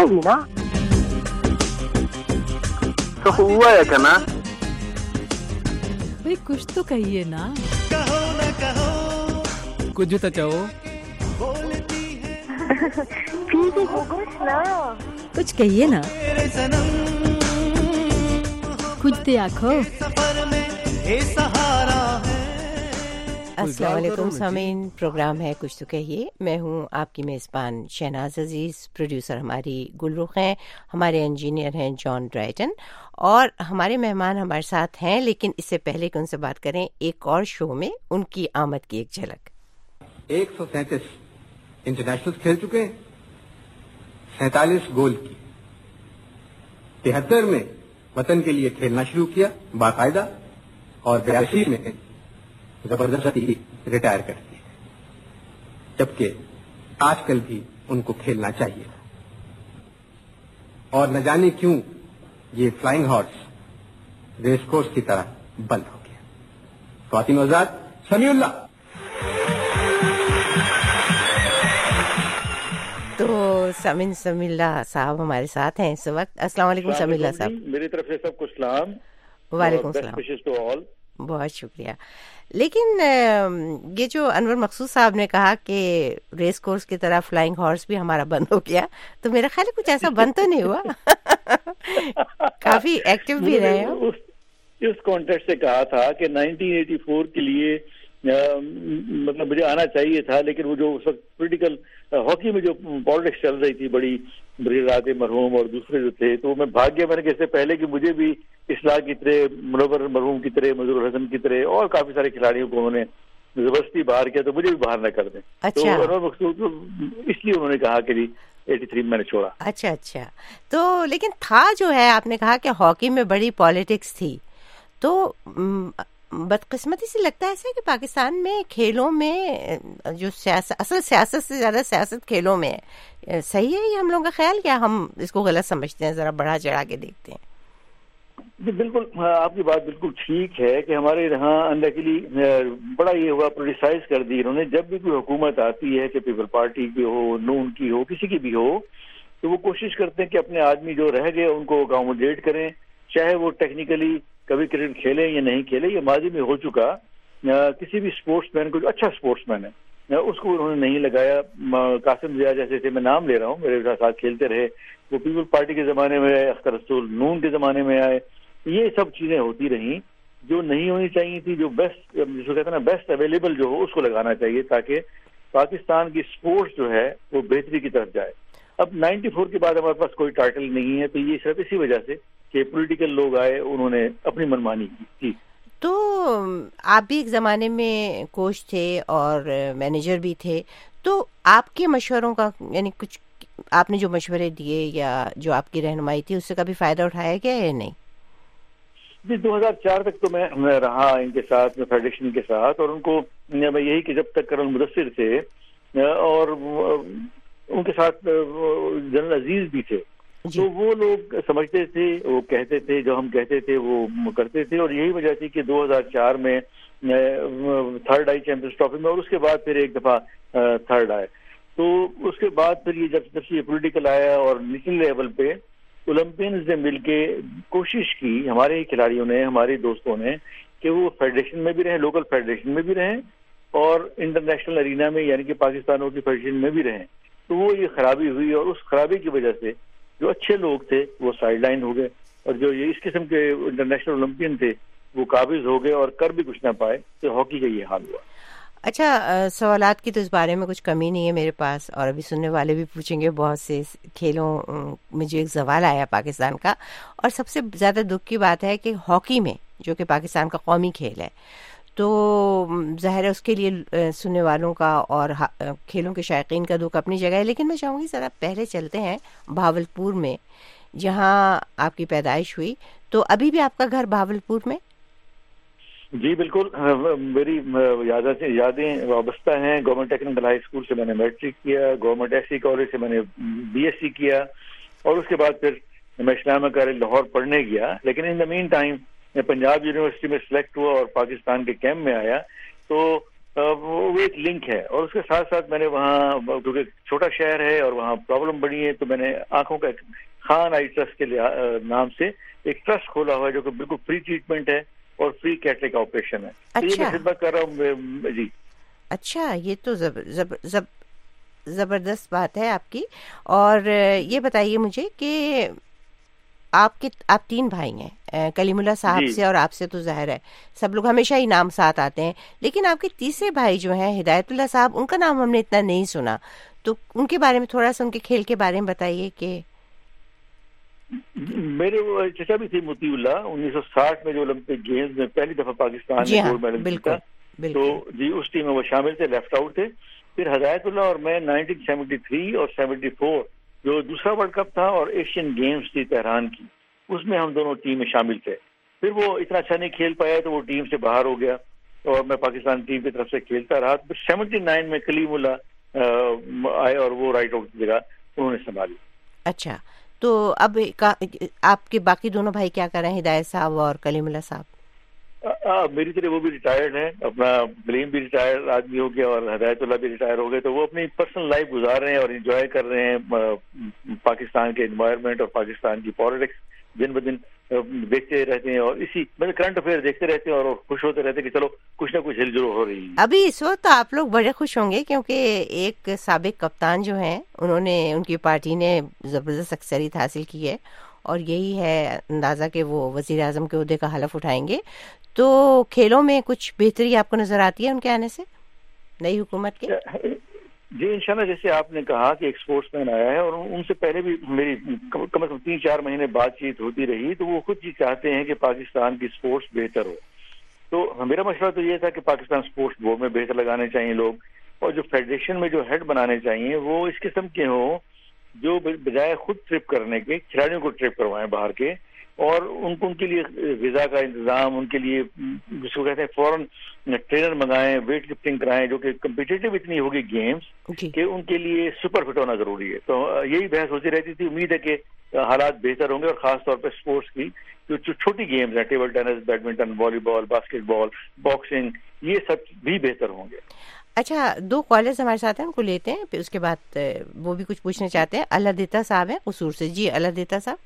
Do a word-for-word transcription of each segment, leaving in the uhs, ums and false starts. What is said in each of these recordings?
کہیے نا. تو ہوا ہے کنا بھئی کچھ تو کہیے نا. کچھ تو چاہو. کچھ کہیے نا. کچھ تو آخو. السلام علیکم سامعین، پروگرام ہے کچھ تو کہیے. میں ہوں آپ کی میزبان شہناز عزیز. پروڈیوسر ہماری گلرخ ہیں، ہمارے انجینئر ہیں جان ڈرائٹن، اور ہمارے مہمان ہمارے ساتھ ہیں. لیکن اس سے پہلے کہ ان سے بات کریں، ایک اور شو میں ان کی آمد کی ایک جھلک. ایک سو سینتیس انٹرنیشنل کھیل چکے ہیں، سینتالیس گول کی. تہتر میں وطن کے لیے کھیلنا شروع کیا باقاعدہ، اور بیاسی میں زبردستی ریٹائر کر دی، جبکہ آج کل بھی ان کو کھیلنا چاہیے. اور نہ جانے کیوں یہ فلائنگ ہارس ریس کورس کی طرح بند ہو گیا. خواتین آزاد سمیع اللہ. تو سمین سمیع اللہ صاحب ہمارے ساتھ ہیں اس وقت. السلام علیکم سمیع اللہ صاحب. میری طرف سے سب کو سلام. وعلیکم السلام. بہت شکریہ. لیکن یہ جو انور مقصود صاحب نے کہا کہ ریس کورس کی طرح فلائنگ ہارس بھی ہمارا بند ہو گیا، تو میرا خیال ہے کچھ ایسا بند تو نہیں ہوا. کافی ایکٹیو بھی رہے ہیں. اس کانٹیکسٹ سے کہا تھا کہ نائنٹین ایٹی فور کے لیے مطلب مجھے آنا چاہیے تھا، لیکن وہ جو اس وقت پولیٹیکل ہاکی میں جو پالیٹکس چل رہی تھی بڑی بری رات مرحوم اور دوسرے جو تھے، تو میں بھاگ گیا. میں نے کہ اس سے پہلے کہ مجھے بھی اصلاح کی طرح، منور مرحوم کی طرح، منظور الحسن کی طرح اور کافی سارے کھلاڑیوں کو انہوں نے زبردستی باہر کیا، تو مجھے بھی باہر نہ کر دیں. تو انور مقصود اس لیے انہوں نے کہا کہ ایٹی تھری میں نے چھوڑا. اچھا اچھا. تو لیکن تھا جو ہے، آپ نے کہا کہ ہاکی میں بڑی پالیٹکس تھی، تو بدقسمتی سے لگتا ہے ایسا کہ پاکستان میں کھیلوں میں جو سیاست، اصل سیاست سے زیادہ سیاست کھیلوں میں ہے. صحیح ہے یہ ہم لوگوں کا خیال، کیا ہم اس کو غلط سمجھتے ہیں؟ ذرا بڑھا چڑھا کے دیکھتے ہیں. جی بالکل، آپ کی بات بالکل ٹھیک ہے کہ ہمارے یہاں انڈیکلی بڑا یہ ہوا، پولیٹیسائز کر دی انہوں نے. جب بھی کوئی حکومت آتی ہے، کہ پیپل پارٹی کی ہو، نون کی ہو، کسی کی بھی ہو، تو وہ کوشش کرتے ہیں کہ اپنے آدمی جو رہ گئے ان کو اکاموڈیٹ کریں، چاہے وہ ٹیکنیکلی کبھی کرکٹ کھیلیں یا نہیں کھیلیں. یہ ماضی میں ہو چکا. کسی بھی اسپورٹس مین کو جو اچھا اسپورٹس مین ہے اس کو انہوں نے نہیں لگایا. قاسم ضیاء جیسے تھے، میں نام لے رہا ہوں، میرے ساتھ کھیلتے رہے، وہ پیپل پارٹی کے زمانے میں آئے، اختر رسول نون کے زمانے میں آئے. یہ سب چیزیں ہوتی رہیں جو نہیں ہونی چاہیے تھی. جو بیسٹ جس کو کہتے ہیں نا بیسٹ اویلیبل جو ہو اس کو لگانا چاہیے، تاکہ پاکستان کی اسپورٹس جو ہے وہ بہتری کی طرف جائے. اب نائنٹی فور کے بعد ہمارے پاس کوئی ٹائٹل نہیں ہے، تو یہ صرف اسی وجہ سے کہ پولیٹیکل لوگ آئے، انہوں نے اپنی منمانی کی. تو آپ بھی ایک زمانے میں کوچ تھے اور مینیجر بھی تھے، تو آپ کے مشوروں کا، یعنی کچھ آپ نے جو مشورے دیے یا جو آپ کی رہنمائی تھی، اس سے کبھی فائدہ اٹھایا گیا ہے یا نہیں؟ جی دو ہزار چار تک تو میں میں رہا ان کے ساتھ، میں فیڈریشن کے ساتھ، اور ان کو میں یہی کہ جب تک کرنل مدثر تھے اور ان کے ساتھ جنرل عزیز بھی تھے، تو وہ لوگ سمجھتے تھے، وہ کہتے تھے، جو ہم کہتے تھے وہ کرتے تھے. اور یہی وجہ تھی کہ دو ہزار چار میں تھرڈ آئی چیمپئنز ٹرافی میں، اور اس کے بعد پھر ایک دفعہ تھرڈ آئے. تو اس کے بعد پھر یہ جب جب سے یہ پولیٹیکل آیا اور نیشنل لیول پہ اولمپئنز نے مل کے کوشش کی، ہمارے ہی کھلاڑیوں نے، ہمارے دوستوں نے، کہ وہ فیڈریشن میں بھی رہیں، لوکل فیڈریشن میں بھی رہیں، اور انٹرنیشنل ارینا میں یعنی کہ پاکستانوں کی فیڈریشن میں بھی رہیں. تو وہ یہ خرابی ہوئی، اور اس خرابی کی وجہ سے جو اچھے لوگ تھے وہ سائڈ لائن ہو گئے، اور جو یہ اس قسم کے انٹرنیشنل اولمپئن تھے وہ قابض ہو گئے اور کر بھی کچھ نہ پائے. تو ہاکی کا یہ حال ہوا. اچھا، سوالات کی تو اس بارے میں کچھ کمی نہیں ہے میرے پاس، اور ابھی سننے والے بھی پوچھیں گے. بہت سے کھیلوں میں جو ایک زوال آیا پاکستان کا، اور سب سے زیادہ دکھ کی بات ہے کہ ہاکی میں، جو کہ پاکستان کا قومی کھیل ہے، تو ظاہر ہے اس کے لیے سننے والوں کا اور کھیلوں کے شائقین کا دکھ اپنی جگہ ہے. لیکن میں چاہوں گی ذرا پہلے چلتے ہیں بھاولپور میں، جہاں آپ کی پیدائش ہوئی. تو ابھی بھی آپ کا گھر بھاولپور میں؟ جی بالکل، میری یادیں وابستہ ہیں. گورنمنٹ ٹیکنیکل ہائی اسکول سے میں نے میٹرک کیا، گورنمنٹ ایس سی کالج سے میں نے بی ایس سی کیا، اور اس کے بعد پھر میں اسلامیہ کالج لاہور پڑھنے گیا. لیکن ان دا مین ٹائم میں پنجاب یونیورسٹی میں سلیکٹ ہوا اور پاکستان کے کیمپ میں آیا. تو وہ ایک لنک ہے. اور اس کے ساتھ ساتھ میں نے وہاں کیونکہ چھوٹا شہر ہے اور وہاں پرابلم بڑی ہے تو میں نے آنکھوں کا خان آئی ٹرسٹ کے نام سے ایک ٹرسٹ کھولا ہوا ہے جو کہ بالکل فری ٹریٹمنٹ ہے اور فری کیٹریک آپریشن ہے. تو یہ میں خدمت کر رہا ہوں جی. اچھا, یہ تو زبر, زبر, زب, زبردست بات ہے آپ کی. اور یہ بتائیے مجھے کہ آپ کے آپ تین بھائی ہیں, کلیم اللہ صاحب جی. سے اور آپ سے تو ظاہر ہے سب لوگ ہمیشہ ہی نام ساتھ آتے ہیں, لیکن آپ کے تیسرے بھائی جو ہیں ہدایت اللہ صاحب, ان کا نام ہم نے اتنا نہیں سنا, تو ان کے بارے میں تھوڑا سا, ان کے کھیل کے بارے میں بتائیے. کہ میرے وہ چچا بھی تھے مطیع اللہ, انیس سو ساٹھ میں جو اولمپک گیمز میں پہلی دفعہ پاکستان جی نے ہاں, گولڈ میڈل جیتا, تو جی اس ٹیم میں وہ شامل تھے, لیفٹ آؤٹ تھے. پھر ہدایت اللہ اور میں نائنٹین سیونٹی تھری اور سیونٹی فور جو دوسرا ورلڈ کپ تھا اور ایشین گیمز تھی تہران کی, اس میں ہم دونوں ٹیم میں شامل تھے. پھر وہ اتنا اچھا نہیں کھیل پایا تو وہ ٹیم سے باہر ہو گیا اور میں پاکستان ٹیم کی طرف سے کھیلتا رہا. پھر سیونٹی نائن میں کلیم اللہ آئے اور وہ رائٹ آؤٹ کی جگہ انہوں نے سنبھالی. اچھا, تو اب آپ کے باقی دونوں بھائی کیا کر رہے ہیں, ہدایت صاحب اور کلیم اللہ صاحب؟ میری طرح وہ بھی ریٹائرڈ ہیں, اپنا کلیم بھی ریٹائرڈ آدمی ہو گیا اور ہدایت اللہ بھی ریٹائر ہو گئے, تو وہ اپنی پرسنل لائف گزار رہے ہیں اور انجوائے کر رہے ہیں پاکستان کے انوائرمنٹ اور پاکستان کی پالیٹکس دن بدن دیکھتے رہتے ہیں, اور اسی مطلب کرنٹ افیئر دیکھتے رہتے ہیں اور خوش ہوتے رہتے ہیں کہ چلو کچھ نہ کچھ ہل جل ہو رہی ہے. ابھی اس وقت آپ لوگ بڑے خوش ہوں گے کیونکہ ایک سابق کپتان جو ہیں انہوں نے, ان کی پارٹی نے زبردست اکثریت حاصل کی ہے اور یہی ہے اندازہ کہ وہ وزیر اعظم کے عہدے کا حلف اٹھائیں گے. تو کھیلوں میں کچھ بہتری آپ کو نظر آتی ہے ان کے آنے سے, نئی حکومت کے؟ جی انشاءاللہ, جیسے آپ نے کہا کہ ایک اسپورٹس مین آیا ہے اور ان سے پہلے بھی میری کم از کم تین چار مہینے بات چیت ہوتی رہی, تو وہ خود ہی چاہتے ہیں کہ پاکستان کی اسپورٹس بہتر ہو. تو میرا مشورہ تو یہ تھا کہ پاکستان اسپورٹس بورڈ میں بہتر لگانے چاہیے لوگ, اور جو فیڈریشن میں جو ہیڈ بنانے چاہیے وہ اس قسم کے ہوں جو بجائے خود ٹرپ کرنے کے کھلاڑیوں کو ٹرپ کروائیں باہر کے, اور ان کو ان کے لیے غذا کا انتظام, ان کے لیے جس کو کہتے ہیں فوراً ٹرینر منگائیں, ویٹ لفٹنگ کرائیں, جو کہ کمپیٹیٹو اتنی ہوگی گیمز کہ ان کے لیے سپر فٹ ہونا ضروری ہے. تو یہی بحث ہوتی رہتی تھی. امید ہے کہ حالات بہتر ہوں گے, اور خاص طور پہ اسپورٹس کی جو چھوٹی گیمز ہیں, ٹیبل ٹینس, بیڈمنٹن, والی بال, باسکٹ بال, باکسنگ, یہ سب بھی بہتر ہوں گے. اچھا, دو کالرز ہمارے ساتھ ہیں, ان کو لیتے ہیں, پھر اس کے بعد وہ بھی کچھ پوچھنا چاہتے ہیں. اللہ دیتا صاحب ہیں قصور سے. جی اللہ دیتا صاحب.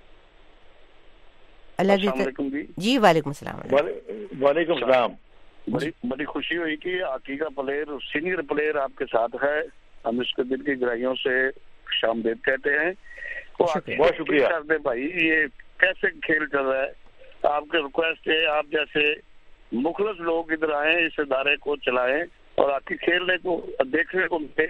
اللہ دیتا جی, وعلیکم السلام. وعلیکم السلام. بڑی بڑی خوشی ہوئی کہ حقیقہ پلیئر, سینئر پلیئر آپ کے ساتھ ہے. ہم اس کے دل کی گہرائیوں سے خوش آمدید کہتے ہیں. بہت شکریہ بھائی. یہ کیسے کھیل چل رہا ہے؟ آپ کے ریکویسٹ ہے آپ جیسے مخلص لوگ ادھر آئیں, اس ادارے کو چلائیں اور آپ کی کھیلنے کو دیکھنے کو ملے.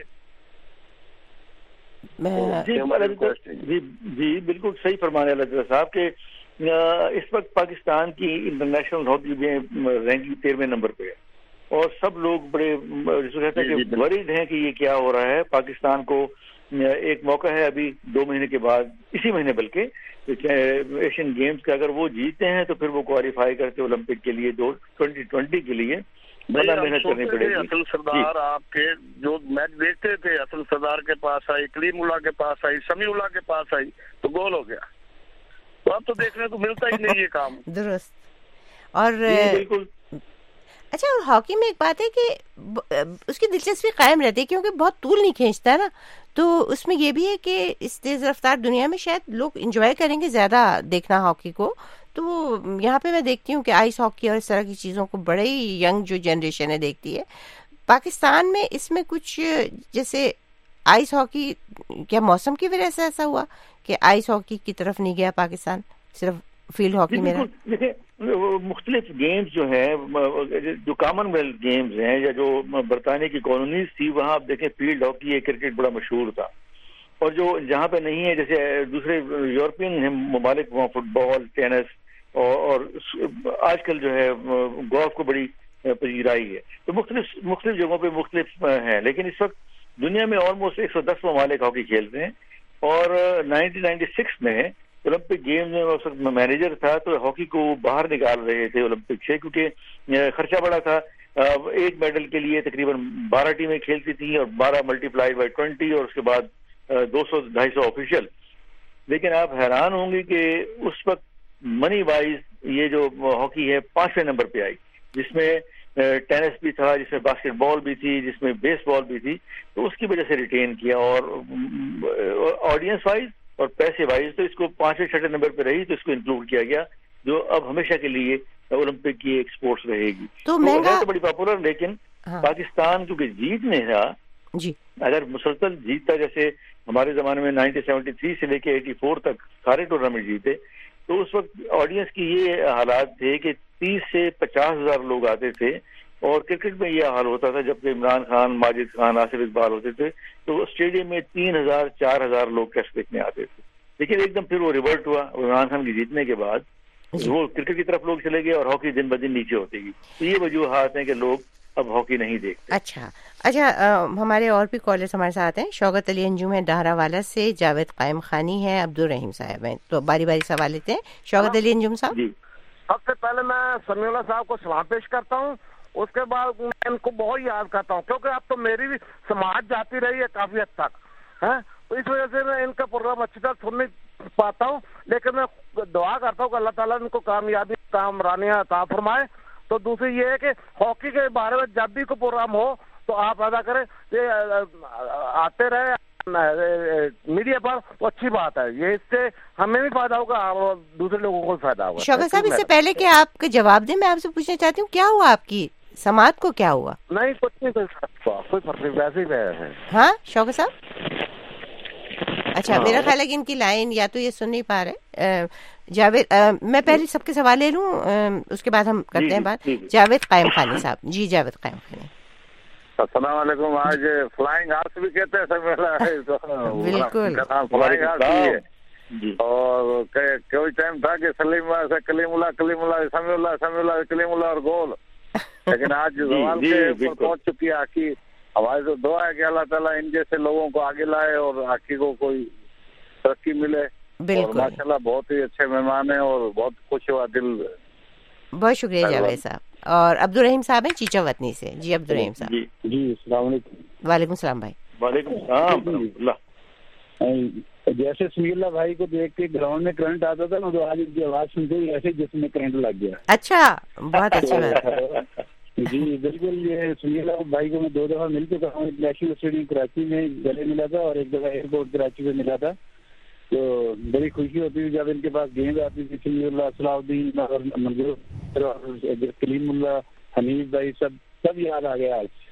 جی جی بالکل صحیح فرمانے اللہ صاحب کہ اس وقت پاکستان کی انٹرنیشنل ہاکی میں رینکنگ تیرہویں نمبر پہ ہے, اور سب لوگ بڑے کہتے ہیں کہ ورڈ ہیں کہ یہ کیا ہو رہا ہے. پاکستان کو ایک موقع ہے ابھی دو مہینے کے بعد, اسی مہینے بلکہ ایشین گیمز کا, اگر وہ جیتے ہیں تو پھر وہ کوالیفائی کرتے اولمپک کے لیے دو ٹوینٹی ٹوینٹی کے لیے بڑا محنت کرنی پڑے گی. اصل سردار آپ کے جو میچ دیکھتے تھے, اصل سردار کے پاس آئی, کلیم اللہ کے پاس آئی, سمیع اللہ کے پاس آئی تو گول ہو گیا. تو اب تو دیکھنے کو ملتا ہی نہیں یہ کام. درست. اور بالکل. اچھا, اور ہاکی میں ایک بات ہے کہ اس کی دلچسپی قائم رہتی ہے کیونکہ بہت طول نہیں کھینچتا نا, تو اس میں یہ بھی ہے کہ اس تیز رفتار دنیا میں شاید لوگ انجوائے کریں گے زیادہ دیکھنا ہاکی کو. تو یہاں پہ میں دیکھتی ہوں کہ آئس ہاکی اور اس طرح کی چیزوں کو بڑے ہی ینگ جو جنریشن ہے دیکھتی ہے. پاکستان میں اس میں کچھ جیسے آئس ہاکی, کیا موسم کی وجہ سے ایسا ہوا کہ آئس ہاکی کی طرف نہیں گیا پاکستان, صرف فیلڈ ہاکی میں رہا؟ دیکھیں مختلف گیمز جو ہیں, جو کامن ویلتھ گیمز ہیں یا جو برطانیہ کی کالونیز تھی, وہاں آپ دیکھیں فیلڈ ہاکی, کرکٹ بڑا مشہور تھا. اور جو جہاں پہ نہیں ہے, جیسے دوسرے یورپین ممالک, وہاں فٹ بال, ٹینس اور آج کل جو ہے گولف کو بڑی پذیرائی ہے. تو مختلف مختلف جگہوں پہ مختلف ہیں, لیکن اس وقت دنیا میں آلموسٹ ایک سو دس ممالک ہاکی کھیلتے ہیں. اور نائنٹین نائنٹی سکس میں اولمپک گیمز میں اس وقت مینیجر تھا, تو ہاکی کو باہر نکال رہے تھے اولمپک سے کیونکہ خرچہ بڑا تھا. ایک میڈل کے لیے تقریباً بارہ ٹیمیں کھیلتی تھیں اور بارہ ملٹی پلائی بائی ٹوینٹی, اور اس کے بعد دو سو ڈھائی سو آفیشیل. لیکن آپ حیران ہوں گے کہ اس وقت منی وائز یہ جو ہاکی ہے پانچویں نمبر پہ آئی, جس میں ٹینس بھی تھا جس میں باسکٹ بال بھی تھی, جس میں بیس بال بھی تھی, تو اس کی وجہ سے ریٹین کیا. اور آڈینس وائز اور پیسے وائز تو اس کو پانچویں چھٹے نمبر پہ رہی, تو اس کو انکلوڈ کیا گیا, جو اب ہمیشہ کے لیے اولمپک کی ایک اسپورٹس رہے گی. تو تو بڑی پاپولر, لیکن پاکستان کیونکہ جیتنے تھا, جی اگر مسلسل جیتتا, جیسے ہمارے زمانے میں نائنٹین سیونٹی تھری سے لے کے ایٹی فور تک سارے ٹورنامنٹ جیتے, تو اس وقت آڈینس کی یہ حالات تھے کہ تیس سے پچاس ہزار لوگ آتے تھے, اور کرکٹ میں یہ حال ہوتا تھا جبکہ عمران خان, ماجد خان, آصف اقبال ہوتے تھے, تو اسٹیڈیم میں تین ہزار چار ہزار لوگ ٹیسٹ دیکھنے آتے تھے. لیکن ایک دم پھر وہ ریورٹ ہوا عمران خان کی جیتنے کے بعد, وہ کرکٹ کی طرف لوگ چلے گئے اور ہاکی دن بدن نیچے ہوتے گی. تو یہ وجوہات ہیں کہ لوگ اب ہاکی نہیں دیکھتے. اچھا اچھا ہمارے اور بھی کالرز ہمارے ساتھ ہیں. شوکت علی انجم ہے ڈہرہ والا سے, جاوید قائم خانی ہے, عبدالرحیم صاحب ہیں, تو باری باری سوال لیتے ہیں. شوکت علی انجم صاحب. جی, سب سے پہلے میں سمیع اللہ صاحب کو سلام پیش کرتا ہوں, اس کے بعد میں ان کو بہت یاد کرتا ہوں, کیونکہ اب تو میری بھی سماعت جاتی رہی ہے کافی حد تک, ہے تو اس وجہ سے میں ان کا پروگرام اچھی طرح سن نہیں پاتا ہوں, لیکن میں دعا کرتا ہوں کہ اللہ تعالیٰ ان کو کامیابی کامرانیاں عطا فرمائے. تو دوسری یہ ہے کہ ہاکی کے بارے میں جب بھی کوئی پروگرام ہو تو آپ ادا کریں, آتے رہے میڈیا پر, تو اچھی بات ہے. یہ اس سے ہمیں بھی فائدہ ہوگا اور دوسرے لوگوں کو بھی فائدہ ہوگا. شوکت صاحب, اس سے پہلے کہ آپ کے جواب دیں, میں آپ سے پوچھنا چاہتی ہوں, کیا ہوا آپ کی سماعت کو, کیا ہوا؟ نہیں کچھ نہیں, کوئی فرق نہیں, ویسے ہی گئے ہیں. ہاں شوکت صاحب, اچھا میرا خیال ہے کہ ان کی لائن یا تو یہ سن نہیں پا رہے. جاوید, میں پہلے سب کے سوال لے لوں, اس کے بعد ہم کرتے ہیں بات. جاوید قائم خانی صاحب. جی جاوید قائم خانی. السلام علیکم. آج فلائنگ آرٹس بھی کہتے ہیں سر, بالکل فلائنگ آرٹس بھی ہے, اور کوئی ٹائم تھا کہ سلیم سے کلیم اللہ کلیم اللہ سمیع اللہ سمیع اللہ کلیم اللہ اور گول, لیکن آج زوال کے پہنچ چکی ہے ہاکی. ہماری تو دعا ہے کہ اللہ تعالیٰ ان جیسے لوگوں کو آگے لائے اور ہاکی کو کوئی ترقی ملے. بالکل ماشاء اللہ بہت ہی اچھے مہمان ہیں اور بہت خوش ہوا دل. بہت شکریہ جاوید صاحب. اور عبدالرحیم صاحب ہیں چیچا وطنی سے. جی عبدالرحیم صاحب. جی جی السلام علیکم. وعلیکم السلام بھائی. وعلیکم السلام. جیسے سمیع اللہ بھائی کو دیکھ کے گراؤنڈ میں کرنٹ آتا تھا نا, تو آج ان کی آواز سنتے ہی ایسے جس میں کرنٹ لگ گیا. اچھا بہت اچھی بات. جی بالکل. یہ سمیع اللہ بھائی کو میں دو دفعہ مل چکا ہوں, نیشنل اسٹیڈیم کراچی میں گلے ملا تھا اور ایک دفعہ ایئرپورٹ کراچی میں ملا تھا. تو بڑی خوشی ہوتی تھی جب ان کے پاس گیند آتی تھی. سمیع اللہ, صلاح الدین اور منظور, کلیم اللہ, حنیف بھائی, سب سب یاد آ گیا آج.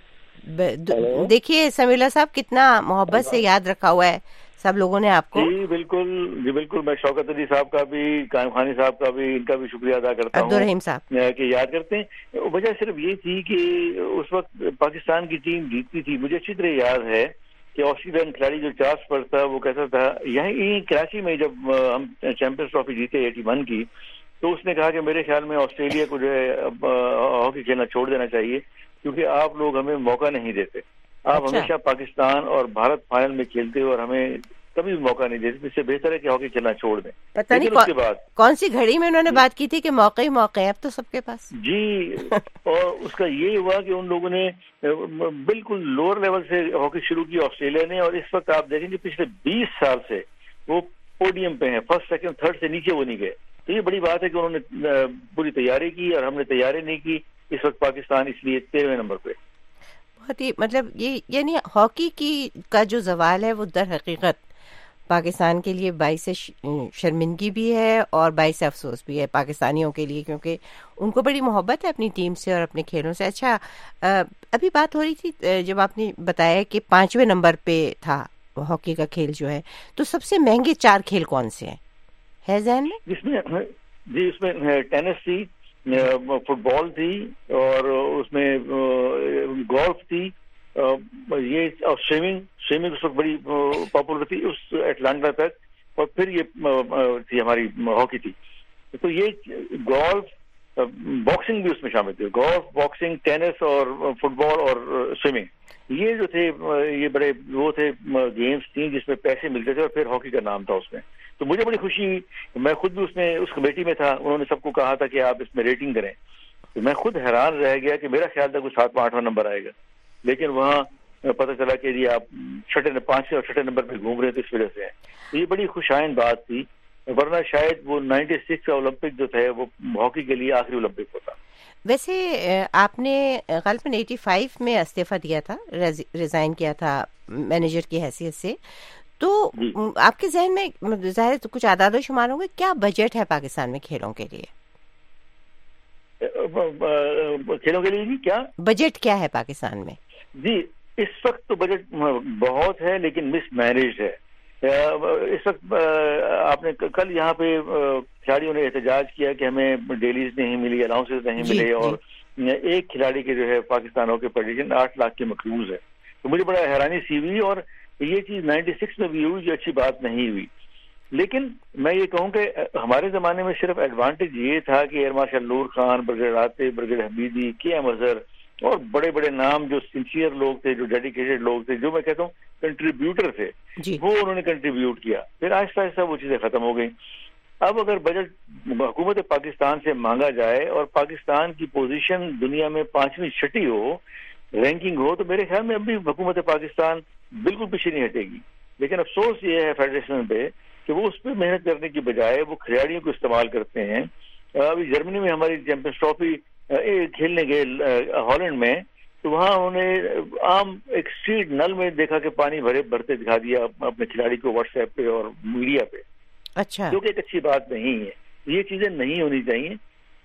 دیکھیے سمیع اللہ صاحب کتنا محبت سے یاد رکھا ہوا ہے سب لوگوں نے آپ کو. جی بالکل, جی بالکل. میں شوکت علی صاحب کا بھی, قائم خانی صاحب کا بھی, ان کا بھی شکریہ ادا کرتا ہوں. عبدالرحیم صاحب کہ یاد کرتے ہیں. وجہ صرف یہ تھی کہ اس وقت پاکستان کی ٹیم جیتتی تھی. مجھے اچھی طرح یاد ہے کہ آسٹریلین کھلاڑی جو چارلس پر تھا, وہ کہتا تھا یہیں کراچی میں جب ہم چیمپئنز ٹرافی جیتے ایٹی ون کی, تو اس نے کہا کہ میرے خیال میں آسٹریلیا کو جو ہے اب ہاکی کھیلنا چھوڑ دینا چاہیے, کیونکہ آپ لوگ ہمیں موقع نہیں دیتے. آپ ہمیشہ پاکستان اور بھارت فائنل میں کھیلتے ہو اور ہمیں کبھی بھی موقع نہیں دیتے. اس سے بہتر ہے کہ ہاکی کھیلنا چھوڑ دیں. پتہ نہیں اس کے بعد کون سی گھڑی میں انہوں نے بات کی تھی کہ موقع ہی موقع ہے اب تو سب کے پاس. جی, اور اس کا یہ ہوا کہ ان لوگوں نے بالکل لوور لیول سے ہاکی شروع کی آسٹریلیا نے, اور اس وقت آپ دیکھیں گے پچھلے بیس سال سے وہ پوڈیم پہ ہیں, فرسٹ سیکنڈ تھرڈ سے نیچے وہ نہیں گئے. تو یہ بڑی بات ہے کہ انہوں نے پوری تیاری کی اور ہم نے تیاری نہیں کی. اس وقت پاکستان اس لیے تیرہویں نمبر پہ. بہت ہی مطلب یہ یعنی ہاکی کی کا جو زوال ہے وہ در حقیقت پاکستان کے لیے باعث شرمندگی بھی ہے اور باعث افسوس بھی ہے پاکستانیوں کے لیے, کیونکہ ان کو بڑی محبت ہے اپنی ٹیم سے اور اپنے کھیلوں سے. اچھا ابھی بات ہو رہی تھی جب آپ نے بتایا کہ پانچویں نمبر پہ تھا ہاکی کا کھیل جو ہے, تو سب سے مہنگے چار کھیل کون سے ہیں, ہے ذہن میں؟ جس میں جی اس میں ٹینس تھی, فٹ بال تھی, اور اس میں گولف تھی, یہ اور سوئمنگ سوئمنگ اس وقت بڑی پاپولر تھی اس اٹلانٹا تک, اور پھر یہ تھی ہماری ہاکی تھی. تو یہ گولف, باکسنگ بھی اس میں شامل تھی. گولف, باکسنگ, ٹینس اور فٹ بال اور سوئمنگ, یہ جو تھے یہ بڑے وہ تھے گیمز تھیں جس میں پیسے ملتے تھے, اور پھر ہاکی کا نام تھا اس میں. تو مجھے بڑی خوشی, میں خود بھی اس میں اس کمیٹی میں تھا, انہوں نے سب کو کہا تھا کہ آپ اس میں ریٹنگ کریں. تو میں خود حیران رہ گیا کہ میرا خیال تھا کوئی ساتواں آٹھواں نمبر آئے گا, لیکن وہاں پتہ چلا کہ جی آپ چھٹے پانچویں اور چھٹے نمبر پہ گھوم رہے ہیں, تو اس وجہ سے. تو یہ بڑی خوشائن بات تھی, ورنہ شاید وہ نائنٹی سکس کا اولمپک جو تھا وہ ہاکی کے لیے آخری اولمپک ہوتا. ویسے آپ نے غالباً ایٹی فائیو میں استعفیٰ دیا تھا، ریزائن کیا تھا مینیجر کی حیثیت سے، تو آپ کے ذہن میں ظاہر تو کچھ اعداد و شمار ہوں گے، کیا بجٹ ہے پاکستان میں کھیلوں کے لیے؟ کھیلوں کے لیے جی کیا بجٹ کیا ہے پاکستان میں؟ جی اس وقت تو بجٹ بہت ہے لیکن مس مینیجڈ ہے. اس وقت آپ نے کل یہاں پہ کھلاڑیوں نے احتجاج کیا کہ ہمیں ڈیلیز نہیں ملی، الاؤنسز نہیں ملے، اور ایک کھلاڑی کے جو ہے پاکستان ہاکی فیڈریشن آٹھ لاکھ کی مقروض ہے. تو مجھے بڑا حیرانی سی ہوئی، اور یہ چیز نائنٹی سکس میں بھی ہوئی جو اچھی بات نہیں ہوئی. لیکن میں یہ کہوں کہ ہمارے زمانے میں صرف ایڈوانٹیج یہ تھا کہ air marshal Nur Khan, brigadier Atif, brigadier Hamidi, K M Azhar اور بڑے بڑے نام جو سنسیئر لوگ تھے، جو ڈیڈیکیٹڈ لوگ تھے، جو میں کہتا ہوں کنٹریبیوٹر تھے، وہ انہوں نے کنٹریبیوٹ کیا. پھر آہستہ آہستہ وہ چیزیں ختم ہو گئیں. اب اگر بجٹ حکومت پاکستان سے مانگا جائے اور پاکستان کی پوزیشن دنیا میں پانچویں چھٹی ہو، رینکنگ ہو، تو میرے خیال میں اب بھی حکومت پاکستان بالکل پیچھے نہیں ہٹے گی. لیکن افسوس یہ ہے فیڈریشن پہ کہ وہ اس پہ محنت کرنے کی بجائے وہ کھلاڑیوں کو استعمال کرتے ہیں. ابھی جرمنی میں ہماری چیمپئنز ٹرافی کھیلنے گئے ہالینڈ میں، تو وہاں انہوں نے عام ایک اسٹریٹ نل میں دیکھا کہ پانی بھرے بھرتے دکھا دیا اپنے کھلاڑی کو واٹس ایپ پہ اور میڈیا پہ. اچھا، جو کہ ایک اچھی بات نہیں ہے. یہ چیزیں نہیں ہونی چاہیے.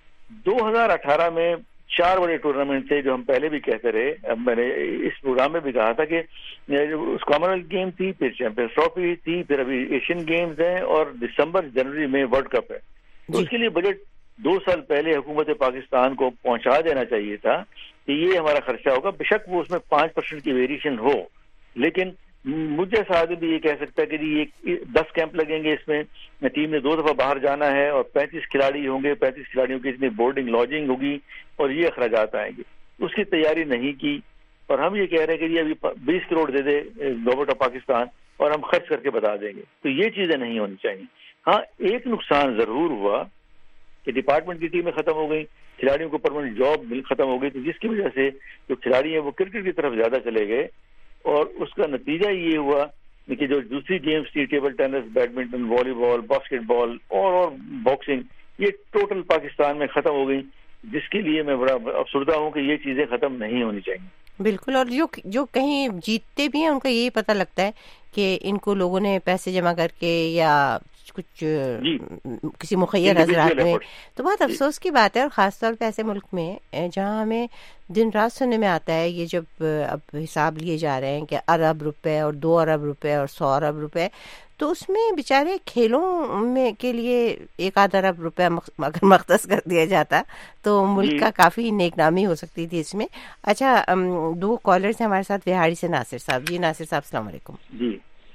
دو ہزار اٹھارہ میں چار بڑے ٹورنامنٹ تھے جو ہم پہلے بھی کہتے رہے. اب میں نے اس پروگرام میں بھی کہا تھا کہ اس کامن ویلتھ گیم تھی، پھر چیمپئنز ٹرافی تھی، پھر ابھی ایشین گیمز ہیں، اور دسمبر جنوری میں ورلڈ کپ ہے. تو اس کے لیے بجٹ دو سال پہلے حکومت پاکستان کو پہنچا دینا چاہیے تھا کہ یہ ہمارا خرچہ ہوگا. بے شک وہ اس میں پانچ پرسینٹ کی ویریشن ہو، لیکن مجھ جیسا آدمی بھی یہ کہہ سکتا ہے کہ جی یہ دس کیمپ لگیں گے، اس میں ٹیم نے دو دفعہ باہر جانا ہے، اور پینتیس کھلاڑی ہوں گے، پینتیس کھلاڑیوں کی اتنی بورڈنگ لاجنگ ہوگی، اور یہ اخراجات آئیں گے. اس کی تیاری نہیں کی، اور ہم یہ کہہ رہے ہیں کہ جی ابھی بیس کروڑ دے دے گورنمنٹ آف پاکستان اور ہم خرچ کر کے بتا دیں گے. تو یہ چیزیں نہیں ہونی چاہیے. ہاں ایک نقصان ضرور ہوا کہ ڈپارٹمنٹ کی ٹیمیں ختم ہو گئی، کھلاڑیوں کو پرماننٹ جاب ختم ہو گئی، تو جس کی وجہ سے جو کھلاڑی ہیں وہ کرکٹ کی طرف زیادہ چلے گئے، اور اس کا نتیجہ یہ ہوا کہ جو دوسری گیمز تھی، ٹیبل ٹینس، بیڈمنٹن، والی بال، باسکٹ بال اور اور باکسنگ، یہ ٹوٹل پاکستان میں ختم ہو گئی، جس کے لیے میں بڑا افسردہ ہوں کہ یہ چیزیں ختم نہیں ہونی چاہیے. بالکل. اور جو جو کہیں جیتتے بھی ہیں ان کا یہی پتہ لگتا ہے کہ ان کو لوگوں نے پیسے جمع کر کے یا کچھ جی. کسی مخیر حضرات میں، تو بہت افسوس کی بات ہے. اور خاص طور پہ ایسے ملک میں جہاں ہمیں دن رات سننے میں آتا ہے یہ جب اب حساب لیے جا رہے ہیں کہ ارب روپے اور دو ارب روپے اور سو ارب روپے، تو اس میں بیچارے کھیلوں میں کے لیے ایک آدھ ارب روپے اگر مختص کر دیا جاتا تو ملک کا کافی نیک نامی ہو سکتی تھی اس میں. اچھا، دو کالرز ہیں ہمارے ساتھ، وہاڑی سے ناصر صاحب. جی ناصر صاحب السلام علیکم. جی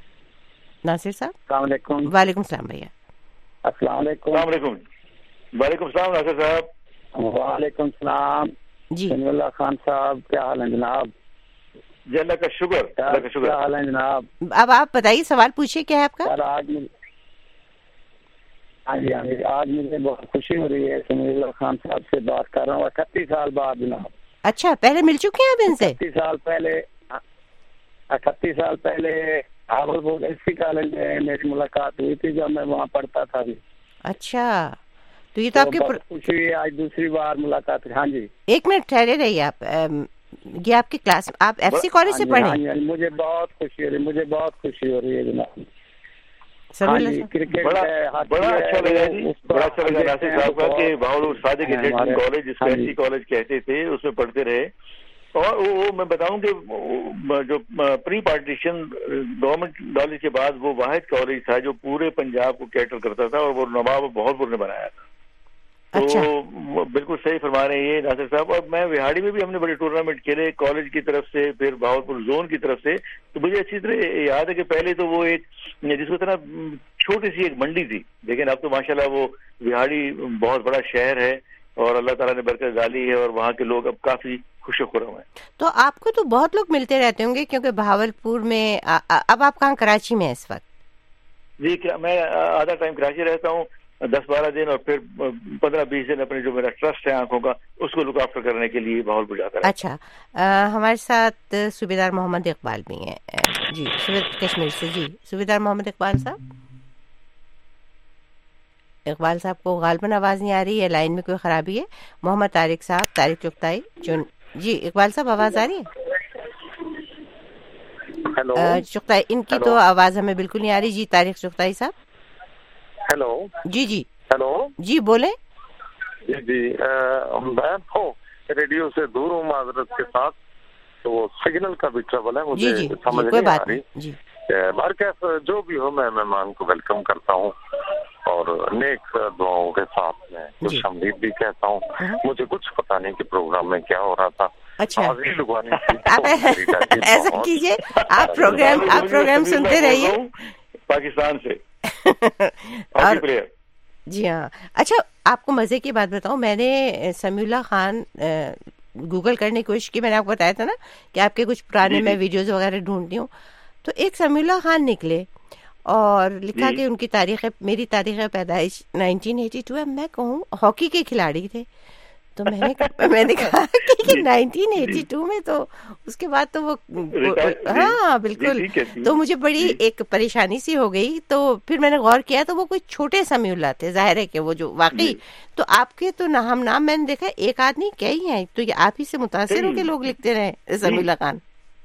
ناصر صاحب السلام علیکم. وعلیکم السلام بھیا. السلام علیکم. السلام علیکم. وعلیکم السلام ناصر صاحب. وعلیکم السلام. جی سمیع اللہ خان صاحب، کیا حال ہے جناب؟ جی اللہ کا شکر. اللہ کا شکر. کیا حال ہے جناب؟ اب آپ بتائیے، سوال پوچھیے کیا ہے آپ کا. سر آج ہاں جی ہاں جی آج مجھے بہت خوشی ہو رہی ہے، سمیع اللہ خان صاحب سے بات کر رہا ہوں اٹھتیس سال بعد جناب. اچھا، پہلے مل چکے ہیں آپ ان سے؟ اٹھتیس سال پہلے اٹھتیس سال پہلے آول بورڈ ایس سی کالج میں میری ملاقات ہوئی تھی جب میں وہاں پڑھتا تھا. بھی اچھا، تو یہ تو آپ کے خوشی ہوئی آج دوسری بار ملاقات. ہاں جی ایک منٹ ٹھہرے رہیے آپ. یہ آپ کی کلاس، آپ ایف سی کالج سے پڑھیں؟ مجھے بہت خوشی ہو رہی مجھے بہت خوشی ہو رہی ہے جناب. بڑا بڑا اچھا لگا جی، بڑا اچھا لگا ناصر صاحب کا کہ بہاول صادق انجینئرنگ کالج، جس کو ایس سی کالج کہتے تھے، اس میں پڑھتے رہے. اور وہ میں بتاؤں کہ جو پری پارٹیشن گورنمنٹ کالج کے بعد وہ واحد کالج تھا جو پورے پنجاب کو کیٹر کرتا تھا، اور وہ نواب بہت پور نے بنایا تھا. تو بالکل صحیح فرما رہے ہیں یہ ناصر صاحب. اور میں وہاڑی میں بھی ہم نے بڑے ٹورنامنٹ کھیلے کالج کی طرف سے، پھر بہاولپور زون کی طرف سے. تو مجھے اچھی طرح یاد ہے کہ پہلے تو وہ ایک جس کو طرح چھوٹی سی ایک منڈی تھی، لیکن اب تو ماشاءاللہ وہ وہاڑی بہت بڑا شہر ہے، اور اللہ تعالیٰ نے برکت ڈالی ہے، اور وہاں کے لوگ اب کافی خوش و خرم ہیں. تو آپ کو تو بہت لوگ ملتے رہتے ہوں گے، کیونکہ بہاولپور میں اب آپ کہاں؟ کراچی میں اس وقت؟ جی میں آدھا ٹائم کراچی رہتا ہوں، دس بارہ دن، اور پھر پندرہ بیس دن اپنے جو میرا ٹرسٹ ہے آنکھوں کا اس کو لک آفٹر کرنے کے لیے بہاولپور جاتا ہے. اچھا، ہمارے ساتھ صوبیدار محمد اقبال بھی ہیں جی کشمیر سے. جی صوبیدار محمد اقبال صاحب. اقبال صاحب کو غالباً آواز نہیں آ رہی ہے, لائن میں کوئی خرابی ہے. محمد طارق صاحب, طارق چغتائی جو, جی اقبال صاحب آواز آ رہی ہے؟ ہیلو چغتائی, ان کی تو آواز ہمیں بالکل نہیں آ رہی. جی طارق چغتائی صاحب. ہیلو جی جی ہیلو جی بولیں. جی جی میں تو ریڈیو سے دور ہوں معذرت کے ساتھ, تو سگنل کا بھی ٹربل ہے, مجھے جی جی سمجھ کوئی نہیں آ بات رہی. نہیں. جی بہرکیف جو بھی ہو, میں مہمان کو ویلکم کرتا ہوں اور نیک دعاؤں کے ساتھ میں خوش آمدید بھی کہتا ہوں. مجھے کچھ پتا نہیں کہ پروگرام میں کیا ہو رہا تھا. اچھا, آپ ایسا کیجیے, آپ پروگرام آپ پروگرام سنتے رہیے پاکستان سے. اور جی ہاں, اچھا آپ کو مزے کی بات بتاؤں, میں نے سمیع اللہ خان گوگل کرنے کی کوشش کی. میں نے آپ کو بتایا تھا نا کہ آپ کے کچھ پرانے میں ویڈیوز وغیرہ ڈھونڈتی ہوں, تو ایک سمیع اللہ خان نکلے اور لکھا کہ ان کی تاریخ, میری تاریخ پیدائش نائنٹین ایٹی ٹو ہے. میں کہوں ہاکی کے کھلاڑی تھے, تو میں نے میں نے کہا کہ نائنٹین ایٹی ٹو میں, تو اس کے بعد تو وہ ہاں بالکل, تو مجھے بڑی ایک پریشانی سی ہو گئی. تو پھر میں نے غور کیا تو وہ کوئی چھوٹے سمیع اللہ تھے, ظاہر ہے کہ وہ جو واقعی. تو آپ کے تو ہم نام میں نے دیکھا ایک آدمی کئی ہیں, تو یہ آپ ہی سے متاثر ہو کے لوگ لکھتے رہے سمیع اللہ خان.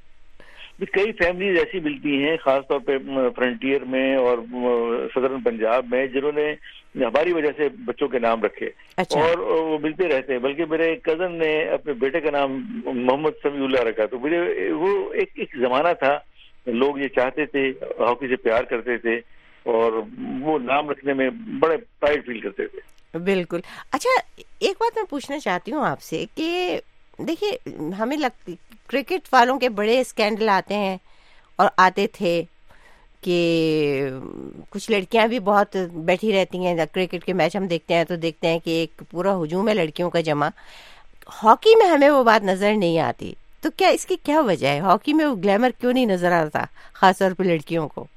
کئی فیملیز ایسی ملتی ہیں خاص طور پہ فرنٹیئر میں اور صدرن پنجاب میں, جنہوں نے ہماری وجہ سے بچوں کے نام رکھے. اچھا. اور وہ ملتے رہتے ہیں. بلکہ میرے کزن نے اپنے بیٹے کا نام محمد سمیع اللہ رکھا. تو مجھے وہ ایک ایک زمانہ تھا, لوگ یہ چاہتے تھے, ہاکی سے پیار کرتے تھے اور وہ نام رکھنے میں بڑے پرائڈ فیل کرتے تھے. بالکل. اچھا ایک بات میں پوچھنا چاہتی ہوں آپ سے کہ دیکھیے, ہمیں لگتی کرکٹ والوں کے بڑے اسکینڈل آتے ہیں اور آتے تھے کہ کچھ لڑکیاں بھی بہت بیٹھی رہتی ہیں. کرکٹ کے میچ ہم دیکھتے ہیں تو دیکھتے ہیں کہ ایک پورا ہجوم ہے لڑکیوں کا جمع. ہاکی میں ہمیں وہ بات نظر نہیں آتی, تو کیا اس کی کیا وجہ ہے؟ ہاکی میں وہ گلیمر کیوں نہیں نظر آتا خاص طور پہ لڑکیوں کو؟